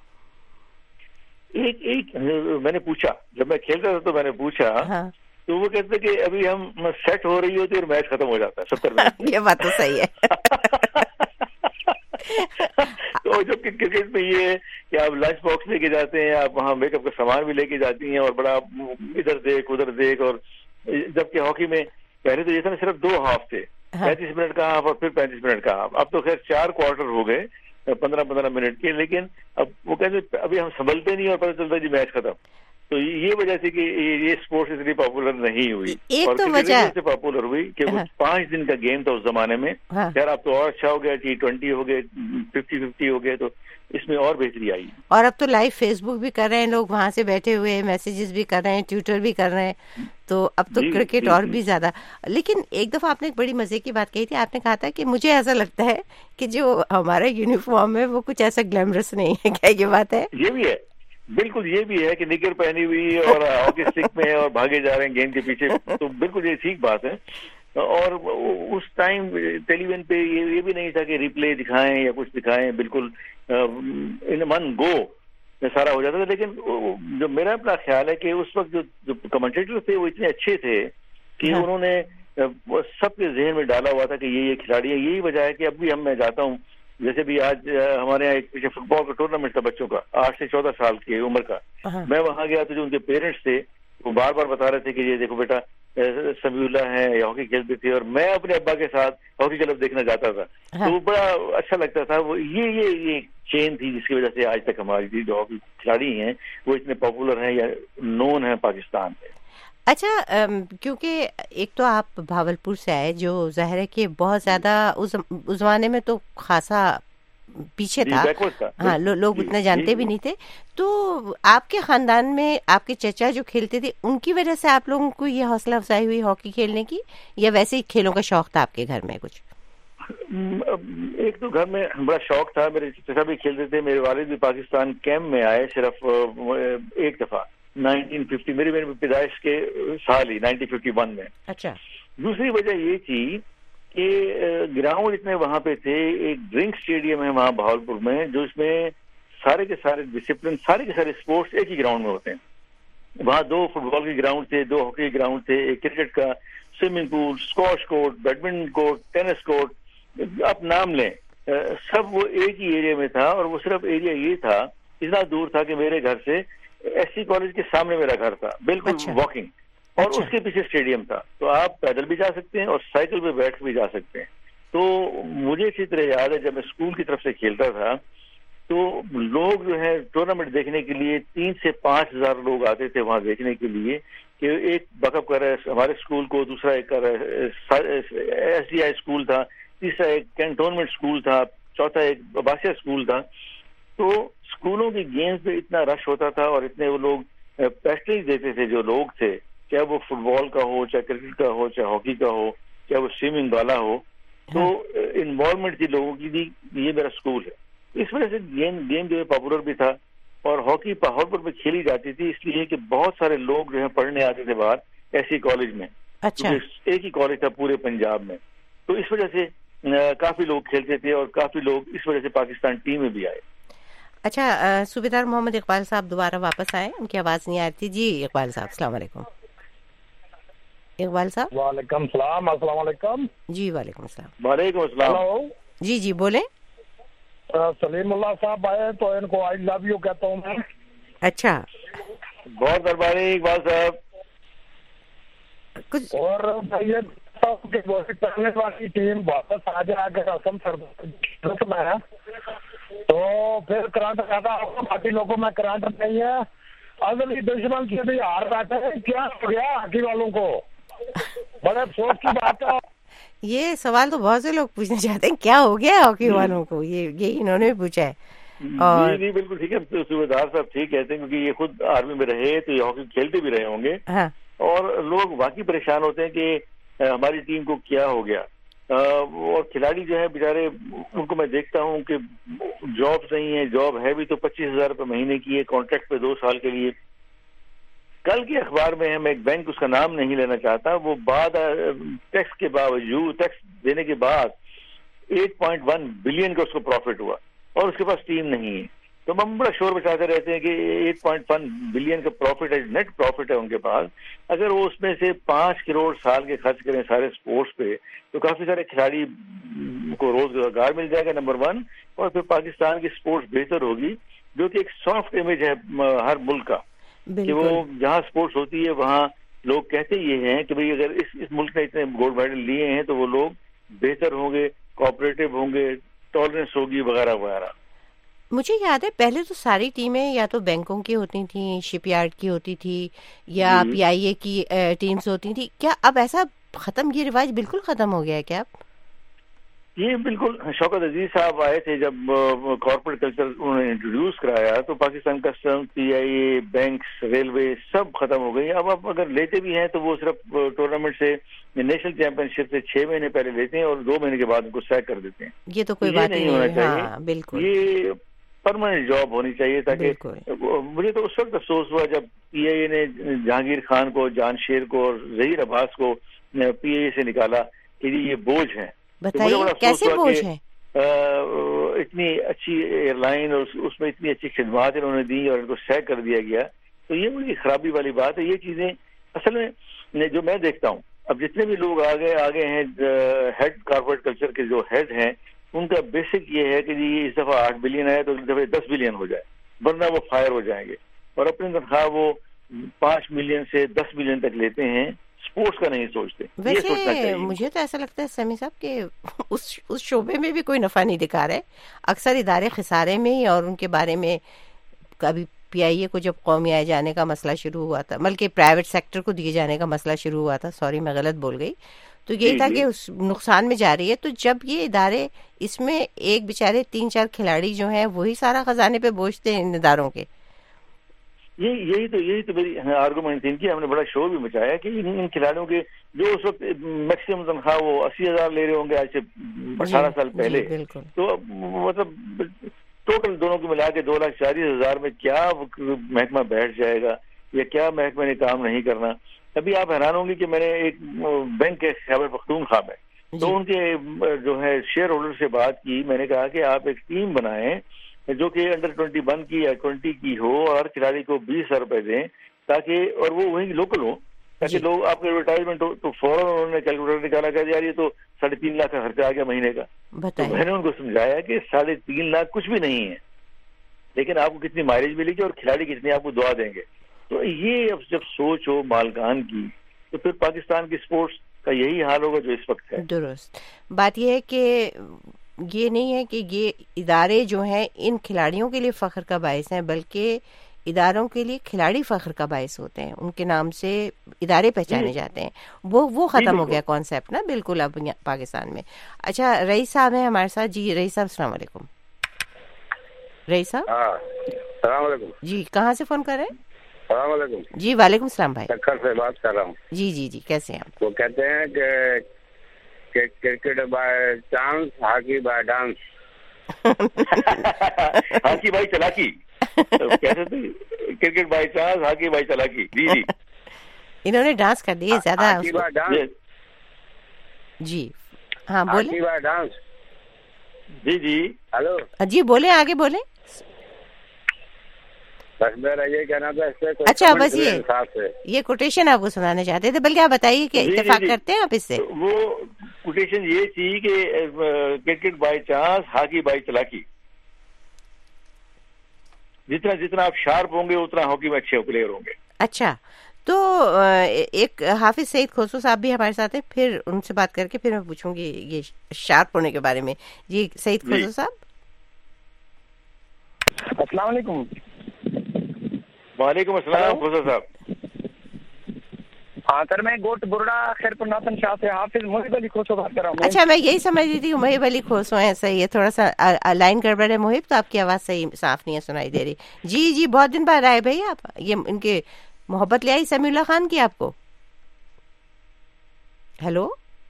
ایک ایک میں نے پوچھا, جب میں کھیلتا تھا تو میں نے پوچھا, ہاں, تو وہ کہتے کہ ابھی ہم سیٹ ہو رہی ہوتی اور میچ ختم ہو جاتا ہے ستر منٹ. یہ بات تو صحیح ہے. تو جب کہ کرکٹ میں یہ ہے کہ آپ لنچ باکس لے کے جاتے ہیں, آپ وہاں میک اپ کا سامان بھی لے کے جاتی ہیں اور بڑا ادھر دیکھ ادھر دیکھ. اور جبکہ ہاکی میں پہلے تو یہ تھا صرف دو ہاف تھے, پینتیس منٹ کا ہاف اور پھر پینتیس منٹ کا ہاف. اب تو خیر چار کوارٹر ہو گئے پندرہ پندرہ منٹ کے, لیکن اب وہ کہتے ابھی ہم سنبھلتے نہیں اور پتہ چلتا جی میچ ختم. تو یہ وجہ سے کہ یہ اسپورٹس اتنی پاپولر نہیں ہوئی, اور کرکٹ سے پاپولر ہوئی کہ وہ پانچ دن کا گیم تھا اس زمانے میں. خیر اب تو اور اچھا ہو گیا, ٹی ٹوینٹی ہو گئے, ففٹی ففٹی ہو گئے, تو اس میں اور بہتری آئی. اور اب تو لائیو فیس بک بھی کر رہے ہیں لوگ, وہاں سے بیٹھے ہوئے میسیجز بھی کر رہے ہیں, ٹویٹر بھی کر رہے ہیں, تو اب تو کرکٹ اور بھی زیادہ. لیکن ایک دفعہ آپ نے ایک بڑی مزے کی بات کہی تھی, آپ نے کہا تھا کہ مجھے ایسا لگتا ہے کہ جو ہمارا یونیفارم ہے وہ کچھ ایسا گلیمرس نہیں ہے. کیا یہ بات ہے؟ یہ بھی ہے, بالکل یہ بھی ہے کہ نکر پہنی ہوئی اور ہاکی اسٹک میں اور بھاگے جا رہے ہیں گیند کے پیچھے, تو بالکل یہ ٹھیک بات ہے. اور اس ٹائم ٹیلی ویژن پہ یہ بھی نہیں تھا کہ ریپلے دکھائیں یا کچھ دکھائیں, بالکل ان من گو سارا ہو جاتا تھا. لیکن جو میرا اپنا خیال ہے کہ اس وقت جو کمنٹیٹر تھے وہ اتنے اچھے تھے کہ انہوں نے سب کے ذہن میں ڈالا ہوا تھا کہ یہ یہ کھلاڑی ہے. یہی وجہ ہے کہ اب بھی ہم میں جاتا ہوں, جیسے بھی آج ہمارے یہاں ایک پیچھے فٹ بال کا ٹورنامنٹ تھا بچوں کا, آٹھ سے چودہ سال کی عمر کا. میں وہاں گیا تو جو ان کے پیرنٹس تھے وہ بار بار بتا رہے تھے کہ یہ دیکھو بیٹا سمیع اللہ ہے, ہاکی کھیلتے تھے, اور میں اپنے ابا کے ساتھ ہاکی کلب دیکھنا جاتا تھا. تو وہ بڑا اچھا لگتا تھا. وہ یہ یہ یہ چین تھی جس کی وجہ سے آج تک ہماری جو ہاکی کھلاڑی ہیں وہ اتنے پاپولر ہیں یا نون ہیں پاکستان میں. اچھا, کیونکہ ایک تو آپ بھاولپور سے آئے, جو ظاہر ہے کہ بہت زیادہ اس زمانے میں تو خاصا پیچھے تھا, ہاں لوگ اتنے جانتے بھی نہیں تھے. تو آپ کے خاندان میں آپ کے چچا جو کھیلتے تھے, ان کی وجہ سے آپ لوگوں کو یہ حوصلہ افزائی ہوئی ہاکی کھیلنے کی, یا ویسے ہی کھیلوں کا شوق تھا آپ کے گھر میں کچھ؟ ایک تو گھر میں بڑا شوق تھا, میرے چچا بھی کھیلتے تھے, میرے والد بھی پاکستان کیمپ میں آئے صرف ایک دفعہ نائنٹین ففٹی, میری میری پیدائش کے سال ہی نائنٹین ففٹی ون میں. اچھا. دوسری وجہ یہ تھی کہ گراؤنڈ اتنے وہاں پہ تھے, ایک ڈرنک اسٹیڈیم ہے وہاں بہاولپور میں, جو اس میں سارے کے سارے ڈسپلن سارے کے سارے اسپورٹس ایک ہی گراؤنڈ میں ہوتے ہیں. وہاں دو فٹ بال کے گراؤنڈ تھے, دو ہاکی کے گراؤنڈ تھے, ایک کرکٹ کا, swimming pool, squash court, badminton court, tennis court, آپ نام لیں, سب وہ ایک ہی ایریا میں تھا. اور وہ صرف ایریا یہ تھا, اتنا دور تھا کہ میرے گھر سے ایس سی کالج کے سامنے میرا گھر تھا، بالکل واکنگ، اور اس کے پیچھے اسٹیڈیم تھا، تو آپ پیدل بھی جا سکتے ہیں اور سائیکل پہ بیٹھ بھی جا سکتے ہیں۔ تو مجھے اسی طرح یاد ہے جب میں اسکول کی طرف سے کھیلتا تھا تو لوگ جو ہے ٹورنامنٹ دیکھنے کے لیے تین سے پانچ ہزار لوگ آتے تھے وہاں دیکھنے کے لیے کہ ایک بیک اپ کر رہا ہے ہمارے اسکول کو، دوسرا ایک کر رہا ہے ایس ڈی آئی اسکول تھا، تیسرا ایک کینٹونمنٹ اسکول تھا، چوتھا ایک عباسیہ اسکول تھا۔ تو اسکولوں کی گیمز پہ اتنا رش ہوتا تھا اور اتنے وہ لوگ پیسٹریز دیتے تھے جو لوگ تھے، چاہے وہ فٹ بال کا ہو، چاہے کرکٹ کا ہو، چاہے ہاکی کا ہو، چاہے وہ سوئمنگ والا ہو، تو انوالومنٹ تھی لوگوں کی بھی، یہ میرا اسکول ہے۔ اس وجہ سے گیم گیم جو ہے پاپولر بھی تھا، اور ہاکی پہاڑ پر بھی کھیلی جاتی تھی، اس لیے کہ بہت سارے لوگ جو ہے پڑھنے آتے تھے باہر ایسی کالج میں، ایک ہی کالج تھا پورے پنجاب میں، تو اس وجہ سے کافی لوگ کھیلتے تھے اور کافی لوگ اس وجہ سے پاکستان ٹیم میں بھی آئے۔ اچھا، صوبیدار محمد اقبال صاحب دوبارہ واپس آئے، ان کی آواز نہیں آ رہی تھی۔ جی اقبال صاحب السلام علیکم۔ اقبال صاحب وعلیکم السلام، السلام علیکم۔ جی وعلیکم السلام۔ وعلیکم السلام۔ ہلو جی جی بولیں۔ سلیم اللہ صاحب آئے تو ان کو آئی لو یو کہتا ہوں میں۔ اچھا، بہت مہربانی اقبال صاحب۔ کچھ اور کرنے والی ٹیم واپس آ جائے اگر رسم سردار میں ہے تو پھر کرنٹ زیادہ ہوگا، باقی لوگوں میں کرنٹ نہیں ہے۔ اصلی دشمن سے بھی ہار بیٹھے ہیں، کیا ہو گیا ہاکی والوں کو؟ بڑے افسوس کی بات ہے۔ یہ سوال تو بہت سے لوگ پوچھنا چاہتے ہیں، کیا ہو گیا ہاکی والوں کو؟ یہ یہ انہوں نے بھی پوچھا ہے۔ جی جی بالکل ٹھیک ہے، صوبیدار صاحب ٹھیک کہتے ہیں، کیونکہ یہ خود آرمی میں رہے تو یہ ہاکی کھیلتے بھی رہے ہوں گے، اور لوگ واقعی پریشان ہوتے ہیں کہ ہماری ٹیم کو کیا ہو گیا۔ اور کھلاڑی جو ہے بیچارے، ان کو میں دیکھتا ہوں کہ جاب نہیں ہے، جاب ہے بھی تو پچیس ہزار روپے مہینے کی ہے، کانٹریکٹ پہ دو سال کے لیے۔ کل کے اخبار میں ہے، میں ایک بینک اس کا نام نہیں لینا چاہتا، وہ بعد ٹیکس کے باوجود، ٹیکس دینے کے بعد ایٹ پوائنٹ ون بلین کا اس کو پروفٹ ہوا، اور اس کے پاس ٹیم نہیں ہے۔ تو ہم بڑا شور بچاتے رہتے ہیں کہ ایٹ پوائنٹ ون بلین کا پروفٹ ہے، نیٹ پروفٹ ہے ان کے پاس۔ اگر وہ اس میں سے پانچ کروڑ سال کے خرچ کریں سارے اسپورٹس پہ تو کافی سارے کھلاڑی کو روزگار مل جائے گا نمبر ون، اور پھر پاکستان کی اسپورٹس بہتر ہوگی، جو کہ ایک سافٹ امیج ہے ہر ملک کا، کہ وہ جہاں اسپورٹس ہوتی ہے وہاں لوگ کہتے یہ ہیں کہ بھئی اگر اس اس ملک نے اتنے گولڈ میڈل لیے ہیں تو وہ لوگ بہتر ہوں گے، کوآپریٹو ہوں گے، ٹالرنس ہوگی وغیرہ وغیرہ۔ مجھے یاد ہے پہلے تو ساری ٹیمیں یا تو بینکوں کی ہوتی تھیں، شپ یارڈ کی ہوتی تھی، یا پی آئی اے کی ٹیمز ہوتی تھیں، کیا اب ایسا ختم، یہ رواج بالکل ختم ہو گیا ہے کیا اب؟ یہ بالکل، شوکت عزیز صاحب آئے تھے جب کارپوریٹ کلچر انہوں نے انٹروڈیوس کرایا تو Pakistan custom, P I A, banks, railway سب ختم ہو گئی۔ اب اب اگر لیتے بھی ہیں تو وہ صرف ٹورنامنٹ سے، نیشنل چیمپئن شپ سے چھ مہینے پہلے لیتے ہیں اور دو مہینے کے بعد ان کو سیک کر دیتے ہیں۔ یہ تو کوئی بات نہیں ہونا چاہیے، بالکل یہ پرماننٹ جاب ہونی چاہیے، تاکہ مجھے تو اس وقت افسوس ہوا جب پی آئی اے نے جہانگیر خان کو، جان شیر کو اور ظہیر عباس کو پی آئی اے سے نکالا کہ یہ بوجھ ہیں۔ بتائیے کیسے بوجھ ہیں؟ اتنی اچھی ایئر لائن اور اس میں اتنی اچھی خدمات انہوں نے دی اور ان کو سیک کر دیا گیا، تو یہ بڑی خرابی والی بات ہے۔ یہ چیزیں اصل میں جو میں دیکھتا ہوں، اب جتنے بھی لوگ آگے آگے ہیں ہیڈ کارپوریٹ کلچر کے جو ہیڈ ہیں، ان کا بیسک یہ ہے کہ جی اس دفعہ آٹھ بلین ہے تو اس دفعہ دس بلین ہو جائے، ورنہ وہ فائر ہو جائیں گے، اور اپنی تنخواہ وہ پانچ ملین سے دس ملین تک لیتے ہیں، اسپورٹس کا نہیں سوچتے۔ ویسے مجھے تو ایسا لگتا ہے سمی صاحب کہ اس اس شعبے میں بھی کوئی نفع نہیں دکھا رہے، اکثر ادارے خسارے میں ہی، اور ان کے بارے میں کبھی پی آئی اے کو جب قومی آئے جانے کا مسئلہ شروع ہوا تھا، بلکہ پرائیویٹ سیکٹر کو دیے جانے کا مسئلہ شروع ہوا تھا، سوری میں غلط بول گئی، تو یہی تھا کہ اس نقصان میں جا رہی ہے۔ تو جب یہ ادارے، اس میں ایک بیچارے تین چار کھلاڑی جو ہیں وہی سارا خزانے پہ بوجھتے ہیں ان اداروں کے۔ یہی یہی تو یہی تو میری آرگومنٹ تھی، ہم نے بڑا شور بھی مچایا کہ ان کھلاڑیوں کے جو اس وقت میکسیمم تنخواہ وہ اسی ہزار لے رہے ہوں گے آج سے اٹھارہ سال پہلے، تو مطلب ٹوٹل دونوں کو ملا کے دو لاکھ چالیس ہزار میں کیا محکمہ بیٹھ جائے گا، یا کیا محکمہ نے کام نہیں کرنا۔ ابھی آپ حیران ہوں گی کہ میں نے ایک بینک کے خیبر پختونخوا میں تو ان کے جو ہے شیئر ہولڈر سے بات کی، میں نے کہا کہ آپ ایک ٹیم بنائیں جو کہ انڈر ٹوینٹی ون کی یا ٹوینٹی کی ہو، اور ہر کھلاڑی کو بیس ہزار روپے دیں، تاکہ اور وہ وہیں لوکل ہو، تاکہ لوگ آپ کے ایڈورٹائزمنٹ ہو تو فوراً انہوں نے کیلکولیٹر نکالا کہ یار یہ تو ساڑھے تین لاکھ کا خرچہ آ گیا مہینے کا۔ تو میں نے ان کو سمجھایا کہ ساڑھے تین لاکھ کچھ بھی نہیں ہے، لیکن آپ کو کتنی مائلیج ملے گی اور کھلاڑی کتنی آپ کو دعا دیں گے. تو یہ اب جب سوچ ہو مالکان کی تو پھر پاکستان کی اسپورٹس کا یہی حال ہوگا جو اس وقت ہے. درست. بات یہ ہے کہ یہ نہیں ہے کہ یہ ادارے جو ہیں ان کھلاڑیوں کے لیے فخر کا باعث ہیں، بلکہ اداروں کے لیے کھلاڑی فخر کا باعث ہوتے ہیں، ان کے نام سے ادارے پہچانے جاتے ہیں. وہ وہ ختم ہو گیا کانسیپٹ نا بالکل اب پاکستان میں. اچھا رئیس صاحب ہیں ہمارے ساتھ. جی رئیس صاحب السلام علیکم. رئیس صاحب السلام علیکم. جی کہاں سے فون کر رہے ہیں؟ السلام علیکم. جی وعلیکم السلام بھائی. چکر سے بات کر رہا ہوں. جی جی جی کیسے ہیں آپ؟ وہ کہتے ہیں کہ cricket by chance hockey by dance. Hockey by چلاکی کیسے تھے؟ Cricket by chance hockey by چلاکی. جی جی انہوں نے ڈانس کر دیے زیادہ. Hockey by dance. جی ہاں بولیں. Hockey by dance. جی جی ہلو جی بولیں آگے بولیں. بس میرا یہ کہنا تھا اس سے. اچھا بس یہ یہ کوٹیشن آپ کو سنانا چاہتے تھے، بلکہ آپ بتائیے کہ اتفاق کرتے ہیں آپ اس سے. وہ کوٹیشن یہ تھی کہ cricket by chance hockey by چلاکی. جتنا جتنا آپ شارپ ہوں گے اتنا ہاکی میں اچھے پلیئر ہوں گے. اچھا تو ایک حافظ سعید کھوسو صاحب بھی ہمارے ساتھ ہیں، پھر ان سے بات کر کے پھر میں پوچھوں گی یہ شارپ ہونے کے بارے میں. جی سعید کھوسو صاحب. السلام علیکم. وعلیکم السلام کھوسو صاحب. ہاں سر میں گوٹ برڈا خیرپور ناتن شاہ سے حافظ محب علی کھوسو بات کر رہا ہوں. اچھا میں یہی سمجھ رہی تھی محب علی کھوسو ہیں. صحیح ہے، تھوڑا سا لائن گڑبڑ ہے محب، تو آپ کی آواز صحیح صاف نہیں ہے سنائی دے رہی. جی جی بہت دن بعد آئے بھائی آپ. یہ ان کے محبت لے آئی سمیع اللہ خان کی آپ کو. ہیلو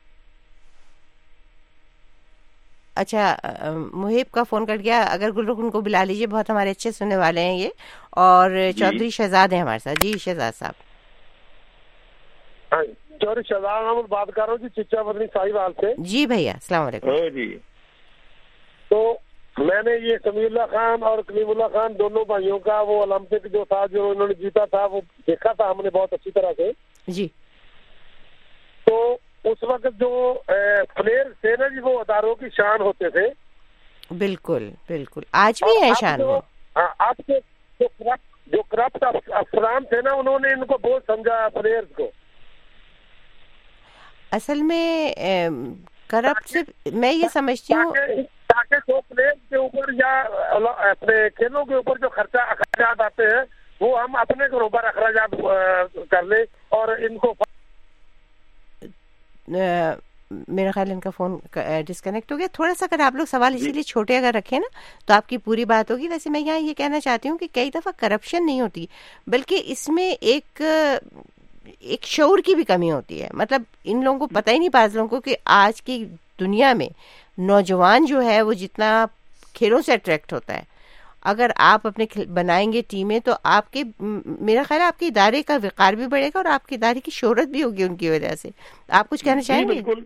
اچھا محب کا فون کٹ گیا. اگر گل رخ ان کو بلا لیجیے، بہت ہمارے اچھے سننے والے ہیں یہ. اور چودھری شہزاد ہیں ہمارے ساتھ. جی شہزاد صاحب. چودھری شہزاد احمد بات کر رہا ہوں جی چچا مدنی صاحب حال سے. جی بھیا السلام علیکم. جی تو میں نے یہ سمیع اللہ خان اور کلیم اللہ خان دونوں بھائیوں کا وہ اولمپک جو تھا جو انہوں نے جیتا تھا وہ دیکھا تھا ہم نے بہت اچھی طرح سے. جی تو اس وقت جو پلیئر تھے نا جی وہ اداروں کی شان ہوتے تھے. بالکل بالکل آج بھی ہے شان. آپ کے جو کرپٹ افسران تھے نا انہوں نے ان کو بہت سمجھا پلیئرز کو. اصل میں کرپٹ سے میں یہ سمجھتی ہوں تاکہ جو پلیئر کے اوپر یا اپنے کھیلوں کے اوپر جو خرچہ اخراجات آتے ہیں وہ ہم اپنے گھروں پر اخراجات کر لیں. اور ان کو میرا خیال ان کا فون ڈسکنیکٹ ہو گیا تھوڑا سا. اگر آپ لوگ سوال اسی لیے چھوٹے اگر رکھیں نا تو آپ کی پوری بات ہوگی. ویسے میں یہاں یہ کہنا چاہتی ہوں کہ کئی دفعہ کرپشن نہیں ہوتی، بلکہ اس میں ایک ایک شعور کی بھی کمی ہوتی ہے. مطلب ان لوگوں کو پتہ ہی نہیں، بعض لوگوں کو، کہ آج کی دنیا میں نوجوان جو ہے وہ جتنا کھیلوں سے اٹریکٹ ہوتا ہے، اگر آپ اپنے بنائیں گے ٹیمیں تو آپ کے میرا خیال ہے آپ کے ادارے کا وقار بھی بڑھے گا اور آپ کے ادارے کی شہرت بھی ہوگی ان کی وجہ سے. آپ کچھ کہنا چاہیں گے؟ بالکل.